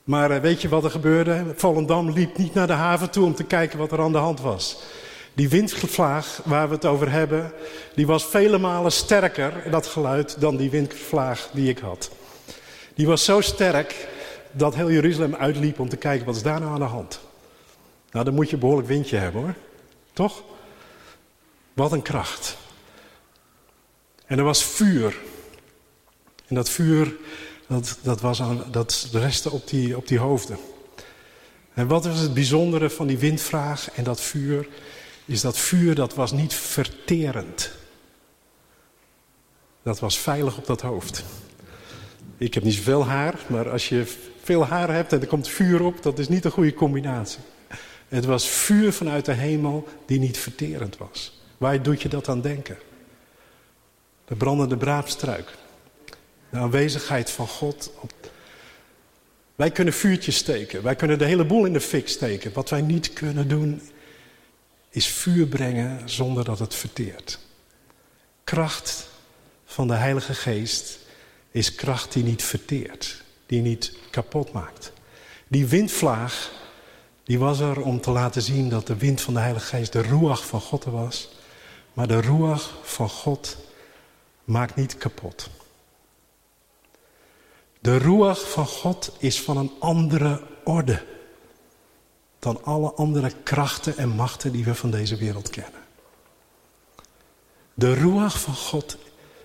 Maar uh, weet je wat er gebeurde? Volendam liep niet naar de haven toe om te kijken wat er aan de hand was. Die windvlaag waar we het over hebben, die was vele malen sterker, dat geluid, dan die windvlaag die ik had. Die was zo sterk dat heel Jeruzalem uitliep om te kijken wat is daar nou aan de hand. Nou, dan moet je een behoorlijk windje hebben hoor. Toch? Wat een kracht. En er was vuur. En dat vuur, dat, dat, was aan, dat restte op die, op die hoofden. En wat was het bijzondere van die windvlaag en dat vuur? Is dat vuur, dat was niet verterend. Dat was veilig op dat hoofd. Ik heb niet zoveel haar, maar als je veel haar hebt en er komt vuur op, dat is niet een goede combinatie. Het was vuur vanuit de hemel die niet verterend was. Waar doet je dat aan denken? De brandende braamstruik. De aanwezigheid van God. Wij kunnen vuurtjes steken. Wij kunnen de hele boel in de fik steken. Wat wij niet kunnen doen is vuur brengen zonder dat het verteert. Kracht van de Heilige Geest is kracht die niet verteert. Die niet kapot maakt. Die windvlaag, die was er om te laten zien dat de wind van de Heilige Geest de ruach van God er was. Maar de ruach van God maakt niet kapot. De ruach van God is van een andere orde dan alle andere krachten en machten die we van deze wereld kennen. De ruach van God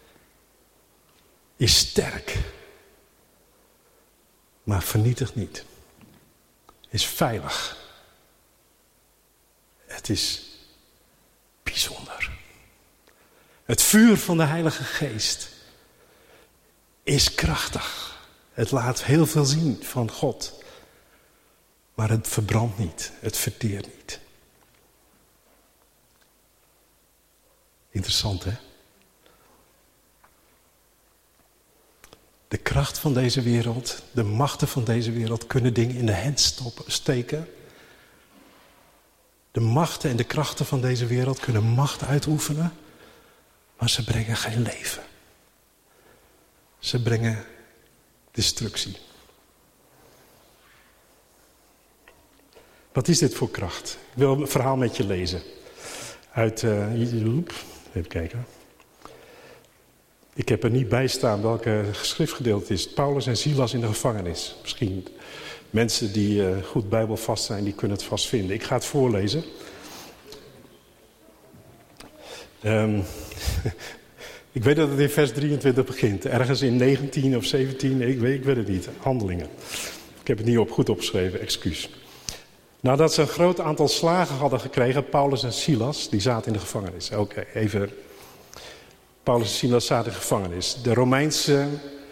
is sterk, maar vernietigt niet. Is veilig. Het is bijzonder. Het vuur van de Heilige Geest is krachtig. Het laat heel veel zien van God. Maar het verbrandt niet. Het verteert niet. Interessant, hè? De kracht van deze wereld, de machten van deze wereld kunnen dingen in de hand stoppen, steken. De machten en de krachten van deze wereld kunnen macht uitoefenen, maar ze brengen geen leven. Ze brengen destructie. Wat is dit voor kracht? Ik wil een verhaal met je lezen. Uit, uh, even kijken. Ik heb er niet bij staan welke schriftgedeelte het is. Paulus en Silas in de gevangenis. Misschien mensen die uh, goed bijbelvast zijn, die kunnen het vast vinden. Ik ga het voorlezen. Um, ik weet dat het in vers drieëntwintig begint. Ergens in negentien of zeventien, ik weet, ik weet het niet. Handelingen. Ik heb het niet op, goed opgeschreven, excuus. Nadat ze een groot aantal slagen hadden gekregen, Paulus en Silas, die zaten in de gevangenis. Oké, okay, even... Paulus en Silas zaten in de gevangenis. De Romeinse,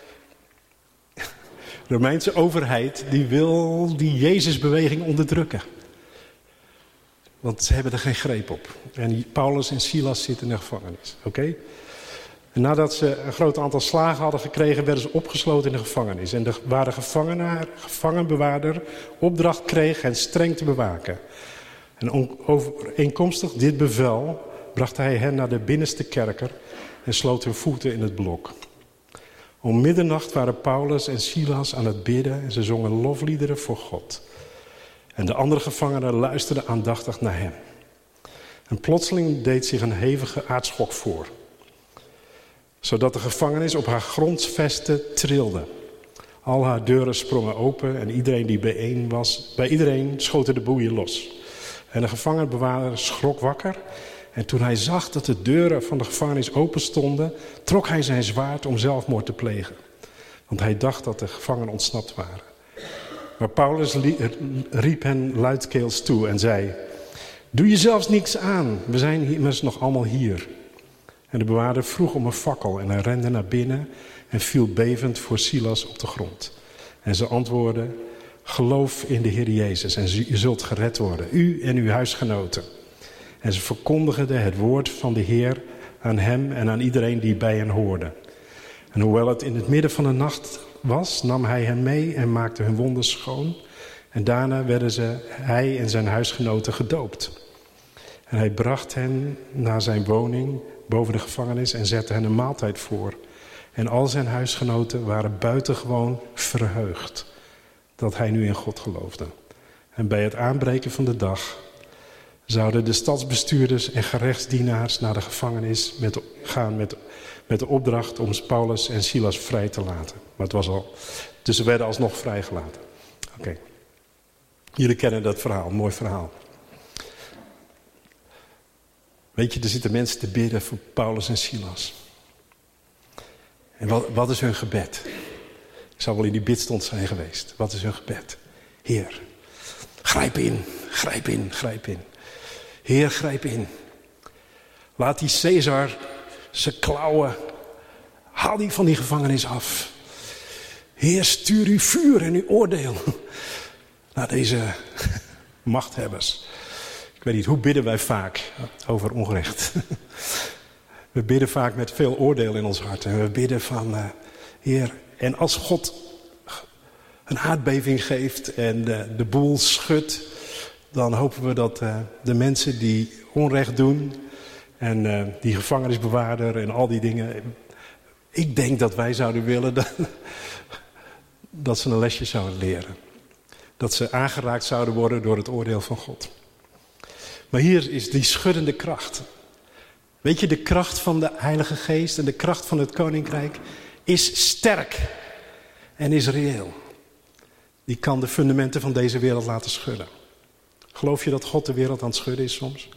Romeinse overheid die wil die Jezusbeweging onderdrukken. Want ze hebben er geen greep op. En Paulus en Silas zitten in de gevangenis. Oké? Okay? En nadat ze een groot aantal slagen hadden gekregen, werden ze opgesloten in de gevangenis. En de, waar de gevangenbewaarder opdracht kreeg hen streng te bewaken. En overeenkomstig dit bevel bracht hij hen naar de binnenste kerker en sloot hun voeten in het blok. Om middernacht waren Paulus en Silas aan het bidden en ze zongen lofliederen voor God. En de andere gevangenen luisterden aandachtig naar hen. En plotseling deed zich een hevige aardschok voor, zodat de gevangenis op haar grondsvesten trilde. Al haar deuren sprongen open en iedereen die bijeen was, bij iedereen schoten de boeien los. En de gevangenbewaarder schrok wakker. En toen hij zag dat de deuren van de gevangenis open stonden, trok hij zijn zwaard om zelfmoord te plegen. Want hij dacht dat de gevangenen ontsnapt waren. Maar Paulus riep hen luidkeels toe en zei: doe je zelfs niks aan, we zijn immers nog allemaal hier. En de bewaarder vroeg om een fakkel en hij rende naar binnen en viel bevend voor Silas op de grond. En ze antwoordden: geloof in de Heer Jezus en je zult gered worden, u en uw huisgenoten. En ze verkondigden het woord van de Heer aan hem en aan iedereen die bij hen hoorde. En hoewel het in het midden van de nacht was, nam hij hen mee en maakte hun wonden schoon. En daarna werden ze, hij en zijn huisgenoten gedoopt. En hij bracht hen naar zijn woning boven de gevangenis en zette hen een maaltijd voor. En al zijn huisgenoten waren buitengewoon verheugd dat hij nu in God geloofde. En bij het aanbreken van de dag zouden de stadsbestuurders en gerechtsdienaars naar de gevangenis met, gaan met, met de opdracht om Paulus en Silas vrij te laten. Maar het was al, dus ze werden alsnog vrijgelaten. Oké. Okay. Jullie kennen dat verhaal, mooi verhaal. Weet je, er zitten mensen te bidden voor Paulus en Silas. En wat, wat is hun gebed? Ik zou wel in die bidstond zijn geweest. Wat is hun gebed? Heer, grijp in, grijp in, grijp in. Heer, grijp in. Laat die Caesar zijn klauwen, haal die van die gevangenis af. Heer, stuur uw vuur en uw oordeel naar deze machthebbers. Ik weet niet, hoe bidden wij vaak over onrecht? We bidden vaak met veel oordeel in ons hart. En we bidden van, uh, Heer, en als God een aardbeving geeft en uh, de boel schudt, dan hopen we dat uh, de mensen die onrecht doen en uh, die gevangenisbewaarder en al die dingen, ik denk dat wij zouden willen dat, dat ze een lesje zouden leren. Dat ze aangeraakt zouden worden door het oordeel van God. Maar hier is die schuddende kracht. Weet je, de kracht van de Heilige Geest en de kracht van het Koninkrijk is sterk en is reëel. Die kan de fundamenten van deze wereld laten schudden. Geloof je dat God de wereld aan het schudden is soms?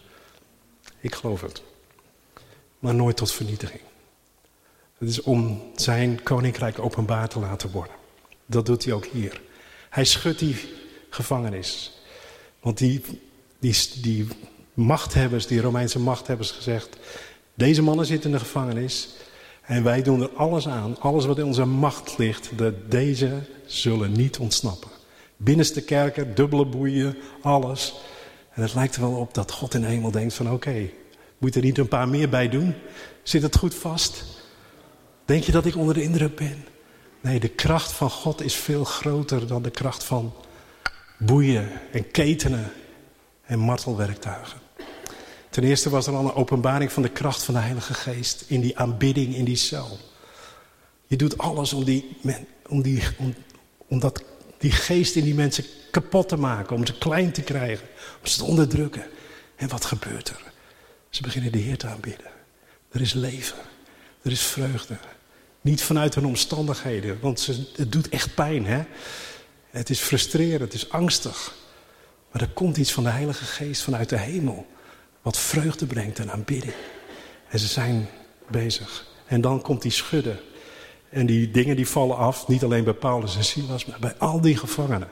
Ik geloof het. Maar nooit tot vernietiging. Het is om zijn Koninkrijk openbaar te laten worden. Dat doet hij ook hier. Hij schudt die gevangenis. Want die, die, die machthebbers, die Romeinse machthebbers gezegd, deze mannen zitten in de gevangenis en wij doen er alles aan, alles wat in onze macht ligt, dat deze zullen niet ontsnappen. Binnenste kerker, dubbele boeien, alles. En het lijkt er wel op dat God in de hemel denkt van oké, okay, moet er niet een paar meer bij doen? Zit het goed vast? Denk je dat ik onder de indruk ben? Nee, de kracht van God is veel groter dan de kracht van boeien en ketenen en martelwerktuigen. Ten eerste was er al een openbaring van de kracht van de Heilige Geest in die aanbidding in die cel. Je doet alles om, die, om, die, om, om dat, die geest in die mensen kapot te maken, om ze klein te krijgen, om ze te onderdrukken. En wat gebeurt er? Ze beginnen de Heer te aanbidden. Er is leven, er is vreugde. Niet vanuit hun omstandigheden, want ze, het doet echt pijn. Hè? Het is frustrerend, het is angstig. Maar er komt iets van de Heilige Geest vanuit de hemel, wat vreugde brengt en aanbidding. En ze zijn bezig. En dan komt die schudden. En die dingen die vallen af, niet alleen bij Paulus en Silas, maar bij al die gevangenen.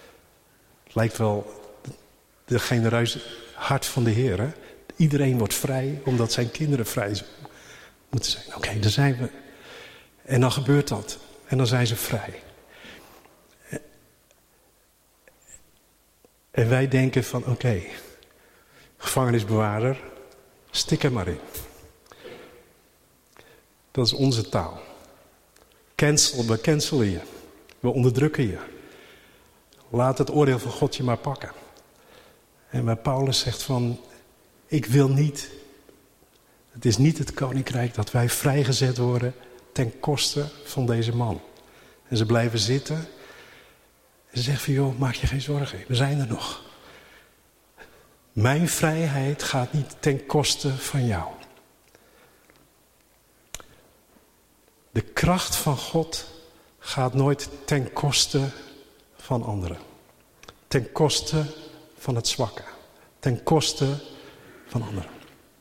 Het lijkt wel de genereuze hart van de Heer. Hè? Iedereen wordt vrij, omdat zijn kinderen vrij moeten zijn. Oké, okay, daar zijn we. En dan gebeurt dat. En dan zijn ze vrij. En wij denken van oké, okay, gevangenisbewaarder, stik er maar in. Dat is onze taal. Cancel, we cancelen je. We onderdrukken je. Laat het oordeel van God je maar pakken. En waar Paulus zegt van, ik wil niet, het is niet het koninkrijk dat wij vrijgezet worden ten koste van deze man. En ze blijven zitten. En ze zeggen van, joh, maak je geen zorgen, we zijn er nog. Mijn vrijheid gaat niet ten koste van jou. De kracht van God gaat nooit ten koste van anderen. Ten koste van het zwakke. Ten koste van anderen.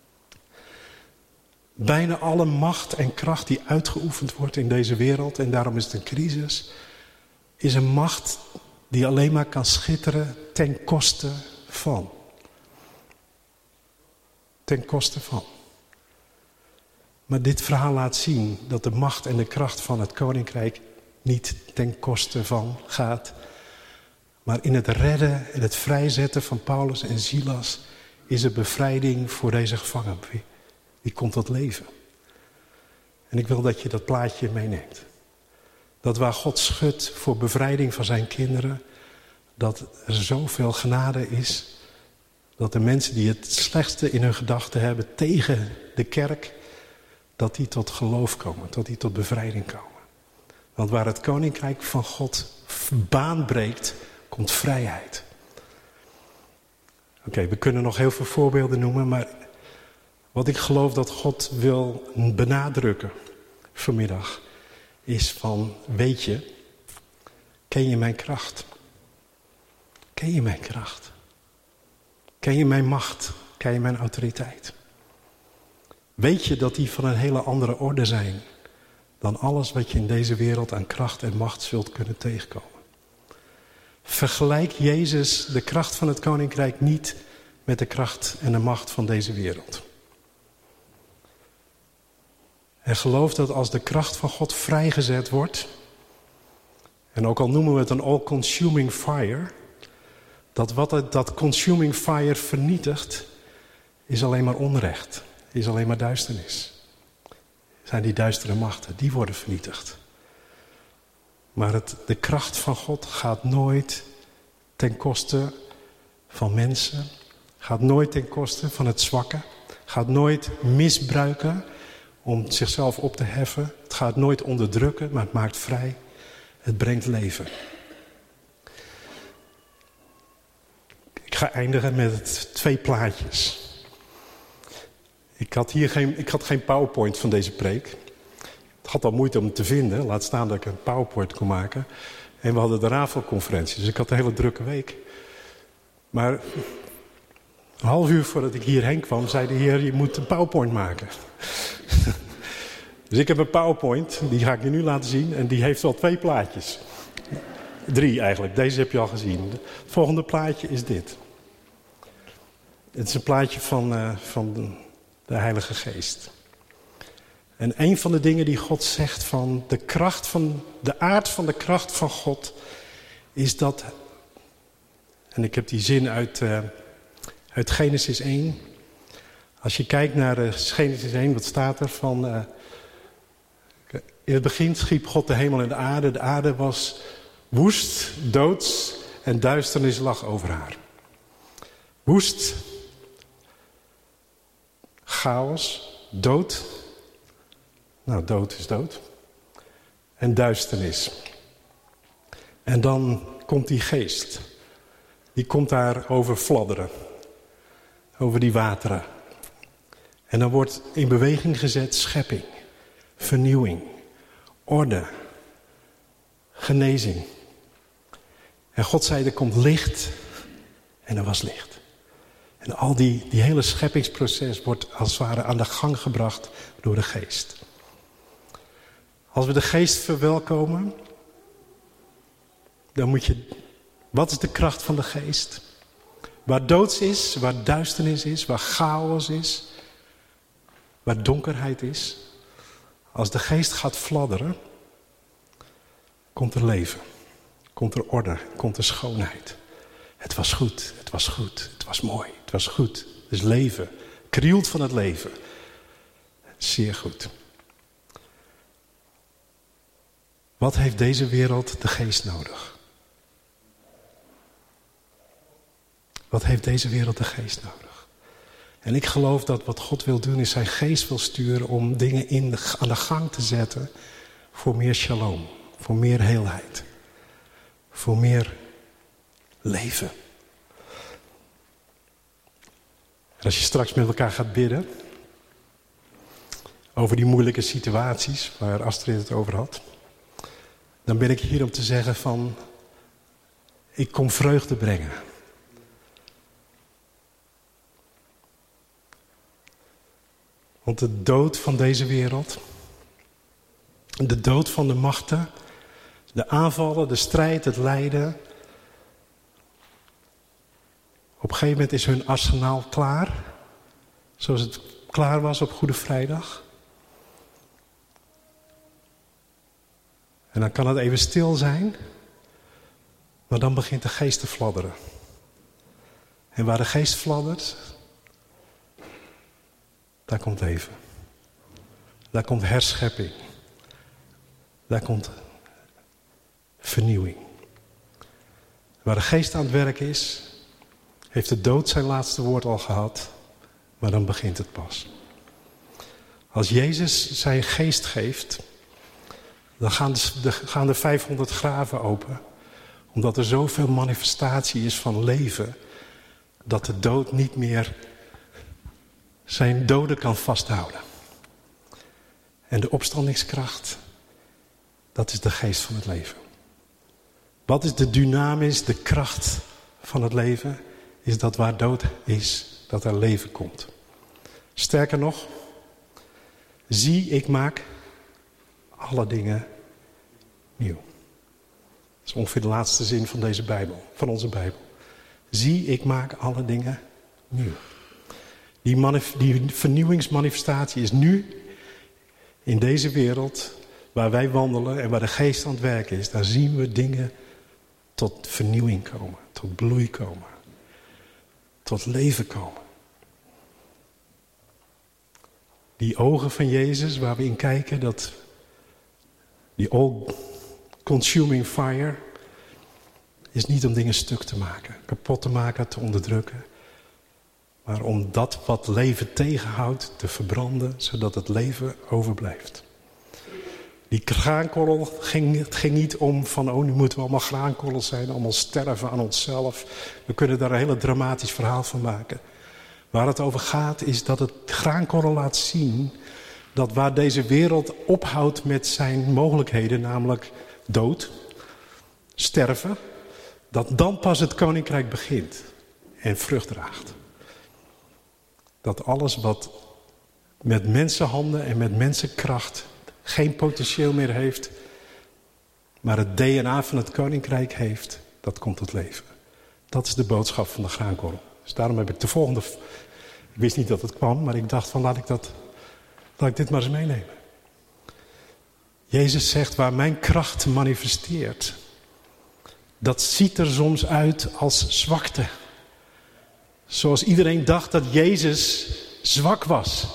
Bijna alle macht en kracht die uitgeoefend wordt in deze wereld, en daarom is het een crisis, is een macht die alleen maar kan schitteren ten koste van. Ten koste van. Maar dit verhaal laat zien dat de macht en de kracht van het koninkrijk niet ten koste van gaat. Maar in het redden en het vrijzetten van Paulus en Silas is er bevrijding voor deze gevangenen. Die komt tot leven. En ik wil dat je dat plaatje meeneemt. Dat waar God schudt voor bevrijding van zijn kinderen, dat er zoveel genade is, dat de mensen die het slechtste in hun gedachten hebben tegen de kerk, dat die tot geloof komen, dat die tot bevrijding komen. Want waar het koninkrijk van God baan breekt, komt vrijheid. Oké, okay, we kunnen nog heel veel voorbeelden noemen, maar wat ik geloof dat God wil benadrukken vanmiddag is van, weet je, ken je mijn kracht? Ken je mijn kracht? Ken je mijn macht? Ken je mijn autoriteit? Weet je dat die van een hele andere orde zijn dan alles wat je in deze wereld aan kracht en macht zult kunnen tegenkomen? Vergelijk Jezus de kracht van het koninkrijk niet met de kracht en de macht van deze wereld. En geloof dat als de kracht van God vrijgezet wordt, en ook al noemen we het een all-consuming fire, dat wat het, dat consuming fire vernietigt, is alleen maar onrecht, is alleen maar duisternis. Zijn die duistere machten, die worden vernietigd. Maar het, de kracht van God gaat nooit ten koste van mensen, gaat nooit ten koste van het zwakke, gaat nooit misbruiken om zichzelf op te heffen. Het gaat nooit onderdrukken, maar het maakt vrij. Het brengt leven. Ik ga eindigen met twee plaatjes. Ik had hier geen, ik had geen PowerPoint van deze preek. Het had al moeite om het te vinden. Laat staan dat ik een PowerPoint kon maken. En we hadden de Rafelconferentie, dus ik had een hele drukke week. Maar een half uur voordat ik hierheen kwam, zei de Heer, je moet een PowerPoint maken. Dus ik heb een PowerPoint, die ga ik je nu laten zien. En die heeft wel twee plaatjes. Drie eigenlijk, deze heb je al gezien. Het volgende plaatje is dit. Het is een plaatje van, uh, van de Heilige Geest. En een van de dingen die God zegt van de kracht van, de aard van de kracht van God, is dat, en ik heb die zin uit, uh, uit Genesis één. Als je kijkt naar uh, Genesis één, wat staat er van, uh, in het begin schiep God de hemel en de aarde. De aarde was woest, doods en duisternis lag over haar. Woest, chaos, dood. Nou, dood is dood. En duisternis. En dan komt die geest. Die komt daar over fladderen. Over die wateren. En dan wordt in beweging gezet schepping. Vernieuwing. Orde. Genezing. En God zei, er komt licht. En er was licht. En al die, die hele scheppingsproces wordt als het ware aan de gang gebracht door de geest. Als we de geest verwelkomen, dan moet je... Wat is de kracht van de geest? Waar doods is, waar duisternis is, waar chaos is, waar donkerheid is. Als de geest gaat fladderen, komt er leven. Komt er orde, komt er schoonheid. Het was goed, het was goed, het was mooi, het was goed. Het is leven, krioelt van het leven. Zeer goed. Wat heeft deze wereld de geest nodig? Wat heeft deze wereld de geest nodig? En ik geloof dat wat God wil doen is zijn geest wil sturen om dingen in de, aan de gang te zetten voor meer shalom, voor meer heelheid, voor meer leven. En als je straks met elkaar gaat bidden over die moeilijke situaties waar Astrid het over had, dan ben ik hier om te zeggen van, ik kom vreugde brengen. Want de dood van deze wereld, de dood van de machten, de aanvallen, de strijd, het lijden. Op een gegeven moment is hun arsenaal klaar, zoals het klaar was op Goede Vrijdag. En dan kan het even stil zijn, maar dan begint de geest te fladderen. En waar de geest fladdert, daar komt leven. Daar komt herschepping. Daar komt vernieuwing. Waar de geest aan het werk is, heeft de dood zijn laatste woord al gehad, maar dan begint het pas. Als Jezus zijn geest geeft, dan gaan de, de, gaan de vijfhonderd graven open. Omdat er zoveel manifestatie is van leven, dat de dood niet meer zijn doden kan vasthouden. En de opstandingskracht, dat is de geest van het leven. Wat is de dynamisch, de kracht van het leven? Is dat waar dood is, dat er leven komt. Sterker nog, zie, ik maak alle dingen nieuw. Dat is ongeveer de laatste zin van deze Bijbel, van onze Bijbel. Zie, ik maak alle dingen nieuw. Die, manif- die vernieuwingsmanifestatie is nu in deze wereld waar wij wandelen en waar de geest aan het werken is. Daar zien we dingen tot vernieuwing komen, tot bloei komen, tot leven komen. Die ogen van Jezus waar we in kijken, dat die all-consuming fire is niet om dingen stuk te maken, kapot te maken, te onderdrukken. Maar om dat wat leven tegenhoudt te verbranden, zodat het leven overblijft. Die graankorrel, ging, het ging niet om van, oh nu moeten we allemaal graankorrels zijn, allemaal sterven aan onszelf. We kunnen daar een hele dramatisch verhaal van maken. Waar het over gaat is dat het graankorrel laat zien dat waar deze wereld ophoudt met zijn mogelijkheden, namelijk dood, sterven, dat dan pas het koninkrijk begint en vrucht draagt. Dat alles wat met mensenhanden en met mensenkracht geen potentieel meer heeft, maar het D N A van het koninkrijk heeft, dat komt tot leven. Dat is de boodschap van de graankorrel. Dus daarom heb ik de volgende... Ik wist niet dat het kwam, maar ik dacht van laat ik, dat, laat ik dit maar eens meenemen. Jezus zegt waar mijn kracht manifesteert, dat ziet er soms uit als zwakte. Zoals iedereen dacht dat Jezus zwak was.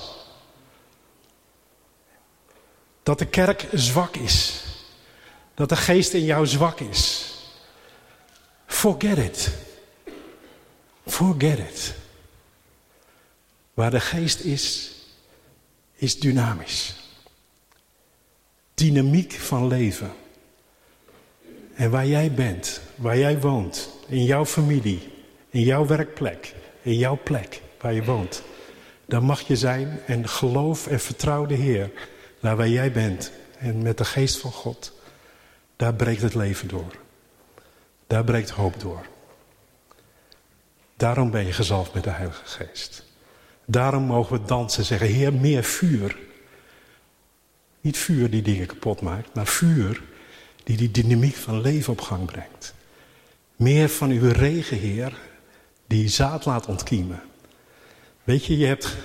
Dat de kerk zwak is. Dat de geest in jou zwak is. Forget it. Forget it. Waar de geest is, is dynamisch. Dynamiek van leven. En waar jij bent, waar jij woont, in jouw familie, in jouw werkplek, in jouw plek waar je woont, daar mag je zijn en geloof en vertrouw de Heer. Daar waar jij bent en met de geest van God, daar breekt het leven door. Daar breekt hoop door. Daarom ben je gezalfd met de Heilige Geest. Daarom mogen we dansen, zeggen, Heer, meer vuur. Niet vuur die dingen kapot maakt, maar vuur die die dynamiek van leven op gang brengt. Meer van uw regen, Heer, die zaad laat ontkiemen. Weet je, je hebt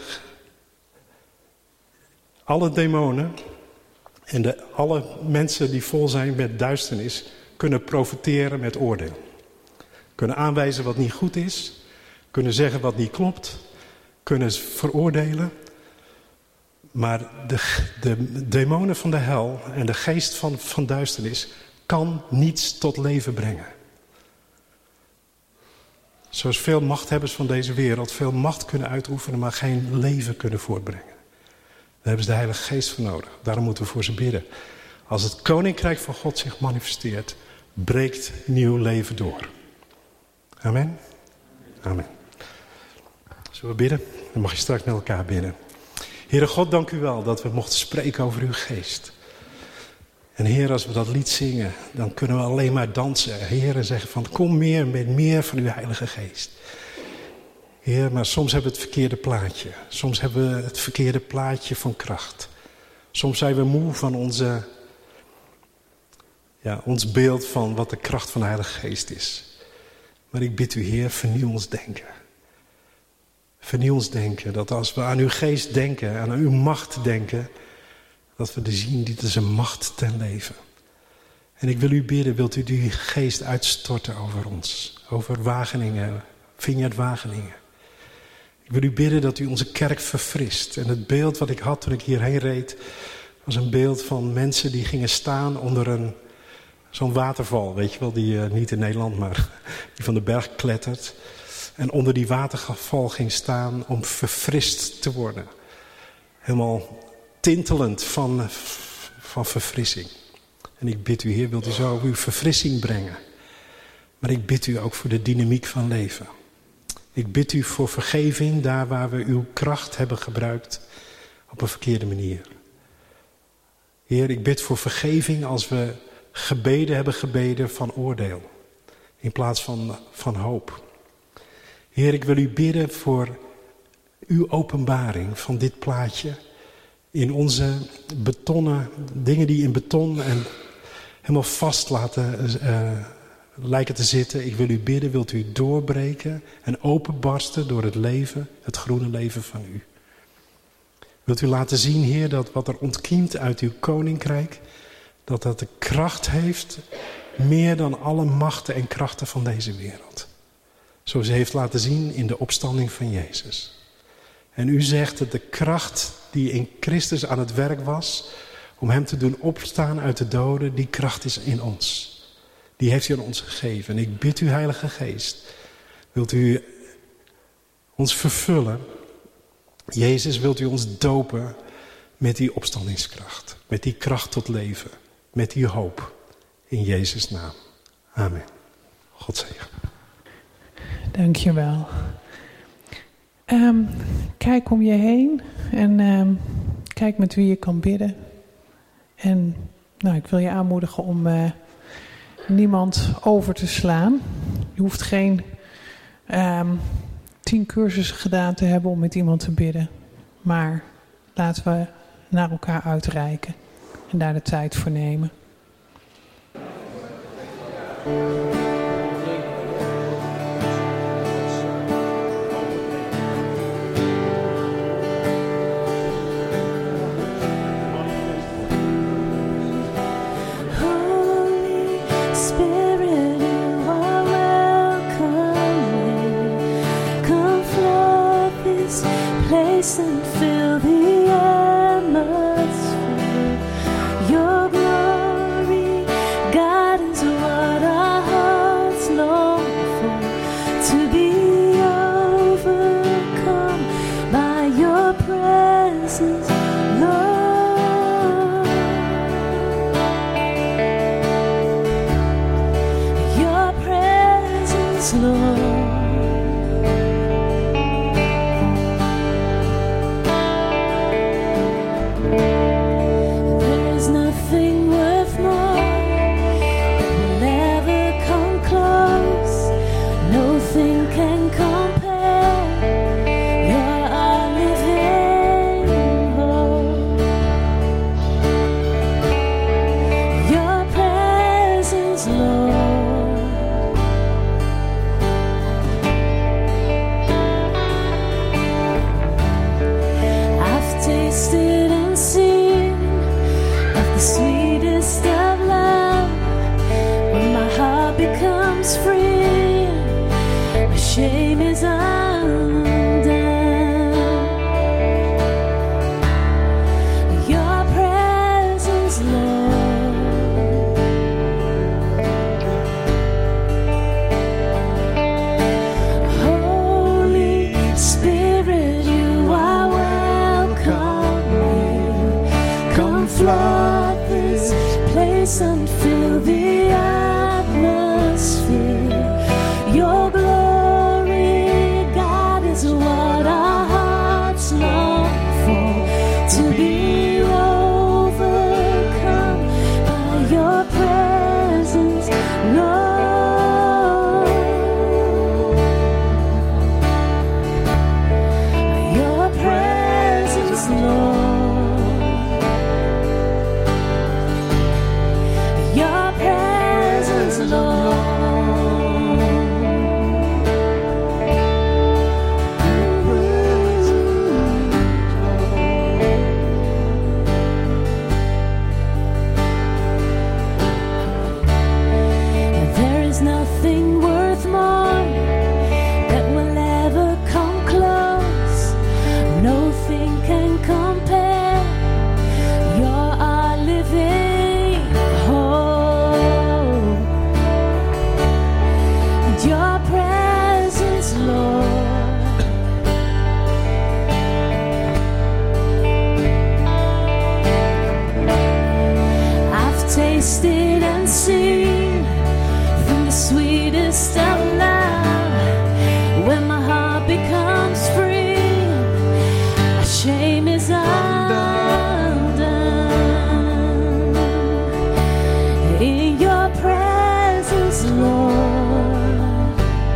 alle demonen en de, alle mensen die vol zijn met duisternis kunnen profiteren met oordeel. Kunnen aanwijzen wat niet goed is, kunnen zeggen wat niet klopt, kunnen veroordelen. Maar de, de demonen van de hel en de geest van, van duisternis kan niets tot leven brengen. Zoals veel machthebbers van deze wereld veel macht kunnen uitoefenen, maar geen leven kunnen voortbrengen. Daar hebben ze de Heilige Geest voor nodig. Daarom moeten we voor ze bidden. Als het koninkrijk van God zich manifesteert, breekt nieuw leven door. Amen. Amen. Zullen we bidden? Dan mag je straks met elkaar bidden. Heere God, dank u wel dat we mochten spreken over uw geest. En Heer, als we dat lied zingen, dan kunnen we alleen maar dansen. Heer, en zeggen van kom meer met meer van uw Heilige Geest. Heer, maar soms hebben we het verkeerde plaatje. Soms hebben we het verkeerde plaatje van kracht. Soms zijn we moe van onze, ja, ons beeld van wat de kracht van de Heilige Geest is. Maar ik bid u, Heer, vernieuw ons denken. Vernieuw ons denken, dat als we aan uw geest denken, aan uw macht denken, dat we zien, dit is een macht ten leven. En ik wil u bidden, wilt u die geest uitstorten over ons, over Wageningen, Vineyard Wageningen. Ik wil u bidden dat u onze kerk verfrist. En het beeld wat ik had toen ik hierheen reed, was een beeld van mensen die gingen staan onder een, zo'n waterval, weet je wel, die uh, niet in Nederland, maar die van de berg klettert. En onder die waterval ging staan om verfrist te worden. Helemaal tintelend van, van verfrissing. En ik bid u, Heer, wilt u zo uw verfrissing brengen. Maar ik bid u ook voor de dynamiek van leven. Ik bid u voor vergeving daar waar we uw kracht hebben gebruikt op een verkeerde manier. Heer, ik bid voor vergeving als we gebeden hebben gebeden van oordeel. In plaats van, van hoop. Heer, ik wil u bidden voor uw openbaring van dit plaatje. In onze betonnen, dingen die in beton en helemaal vast laten uh, lijken te zitten. Ik wil u bidden, wilt u doorbreken en openbarsten door het leven, het groene leven van u. Wilt u laten zien, Heer, dat wat er ontkiemt uit uw koninkrijk, dat dat de kracht heeft meer dan alle machten en krachten van deze wereld. Zoals ze heeft laten zien in de opstanding van Jezus. En u zegt dat de kracht die in Christus aan het werk was, om hem te doen opstaan uit de doden, die kracht is in ons. Die heeft u aan ons gegeven. En ik bid u, Heilige Geest, wilt u ons vervullen. Jezus, wilt u ons dopen met die opstandingskracht. Met die kracht tot leven. Met die hoop. In Jezus' naam. Amen. God zegen. Dank je wel. Um, kijk om je heen. En um, kijk met wie je kan bidden. En nou, ik wil je aanmoedigen om uh, niemand over te slaan. Je hoeft geen um, tien cursussen gedaan te hebben om met iemand te bidden. Maar laten we naar elkaar uitreiken. En daar de tijd voor nemen. And fill the atmosphere. Your glory, guidance, what our hearts long for. To be overcome by your presence, Lord. Your presence, Lord. Shame is undone. Your presence, Lord. Holy Spirit, you are welcome here. Come flood this place and fill the atmosphere. Your glory, sweetest of love, when my heart becomes free, shame is undone. In your presence, Lord,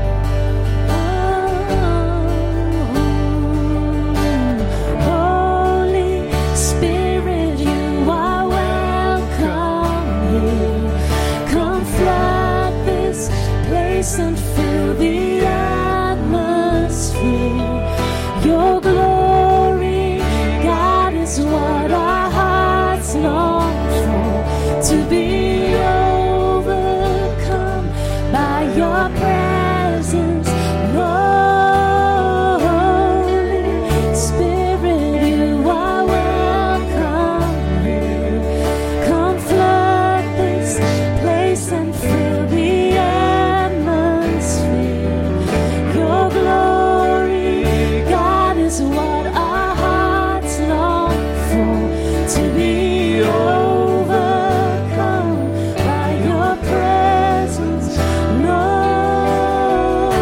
oh, Holy Spirit, you are welcome here. Come flood this place and fill the atmosphere. Your glory, God, is what our hearts long for, to be overcome by your presence, Lord. Holy Spirit, you are welcome here. Come flood this place and fill the atmosphere. Your glory, God, is what our hearts long for, to be overcome by your presence, Lord.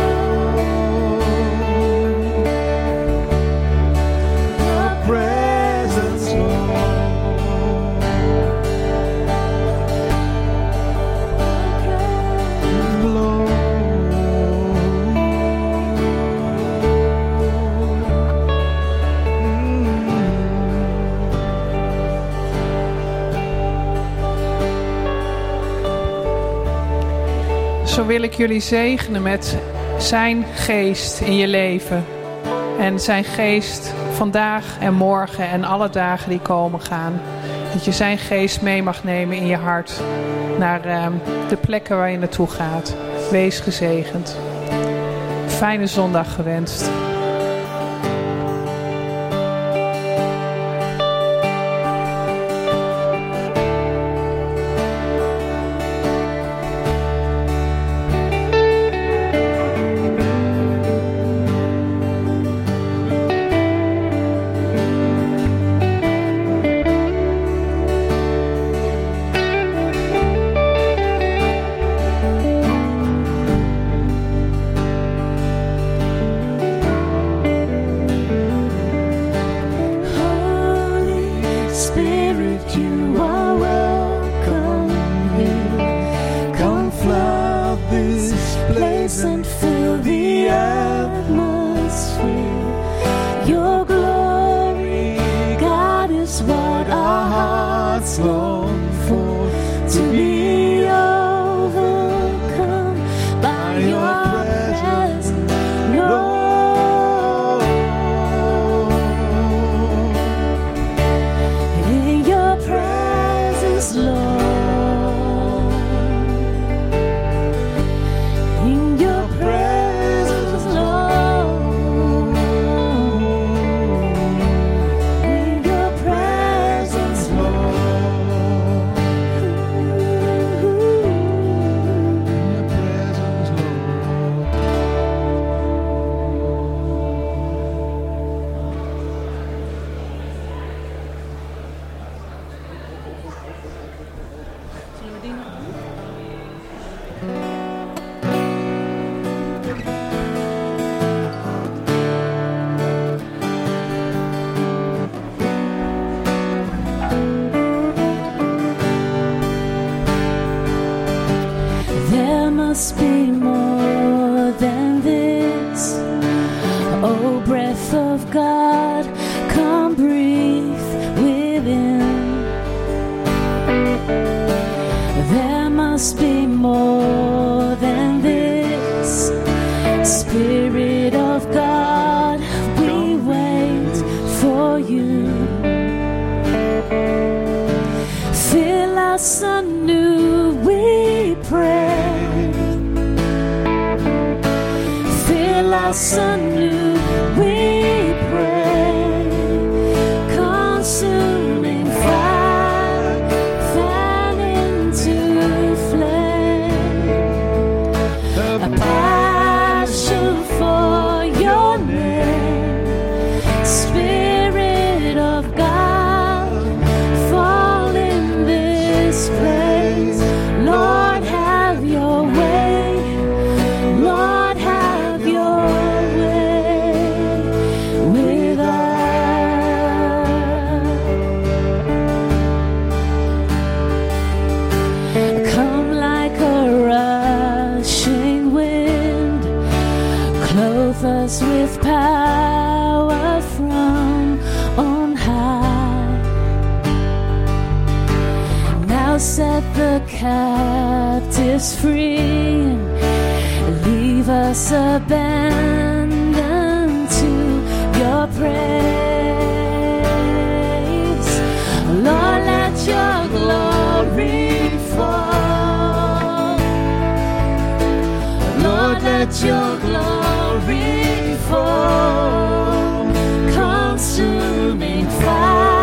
Your presence, Zo wil ik jullie zegenen met zijn geest in je leven. En zijn geest vandaag en morgen en alle dagen die komen gaan. Dat je zijn geest mee mag nemen in je hart. Naar uh, de plekken waar je naartoe gaat. Wees gezegend. Fijne zondag gewenst. Lord, have your way. us with power from on high. Now set the captives free and leave us abandoned to your praise. Lord, let your glory fall. Lord, let your glory fall. Consuming fire.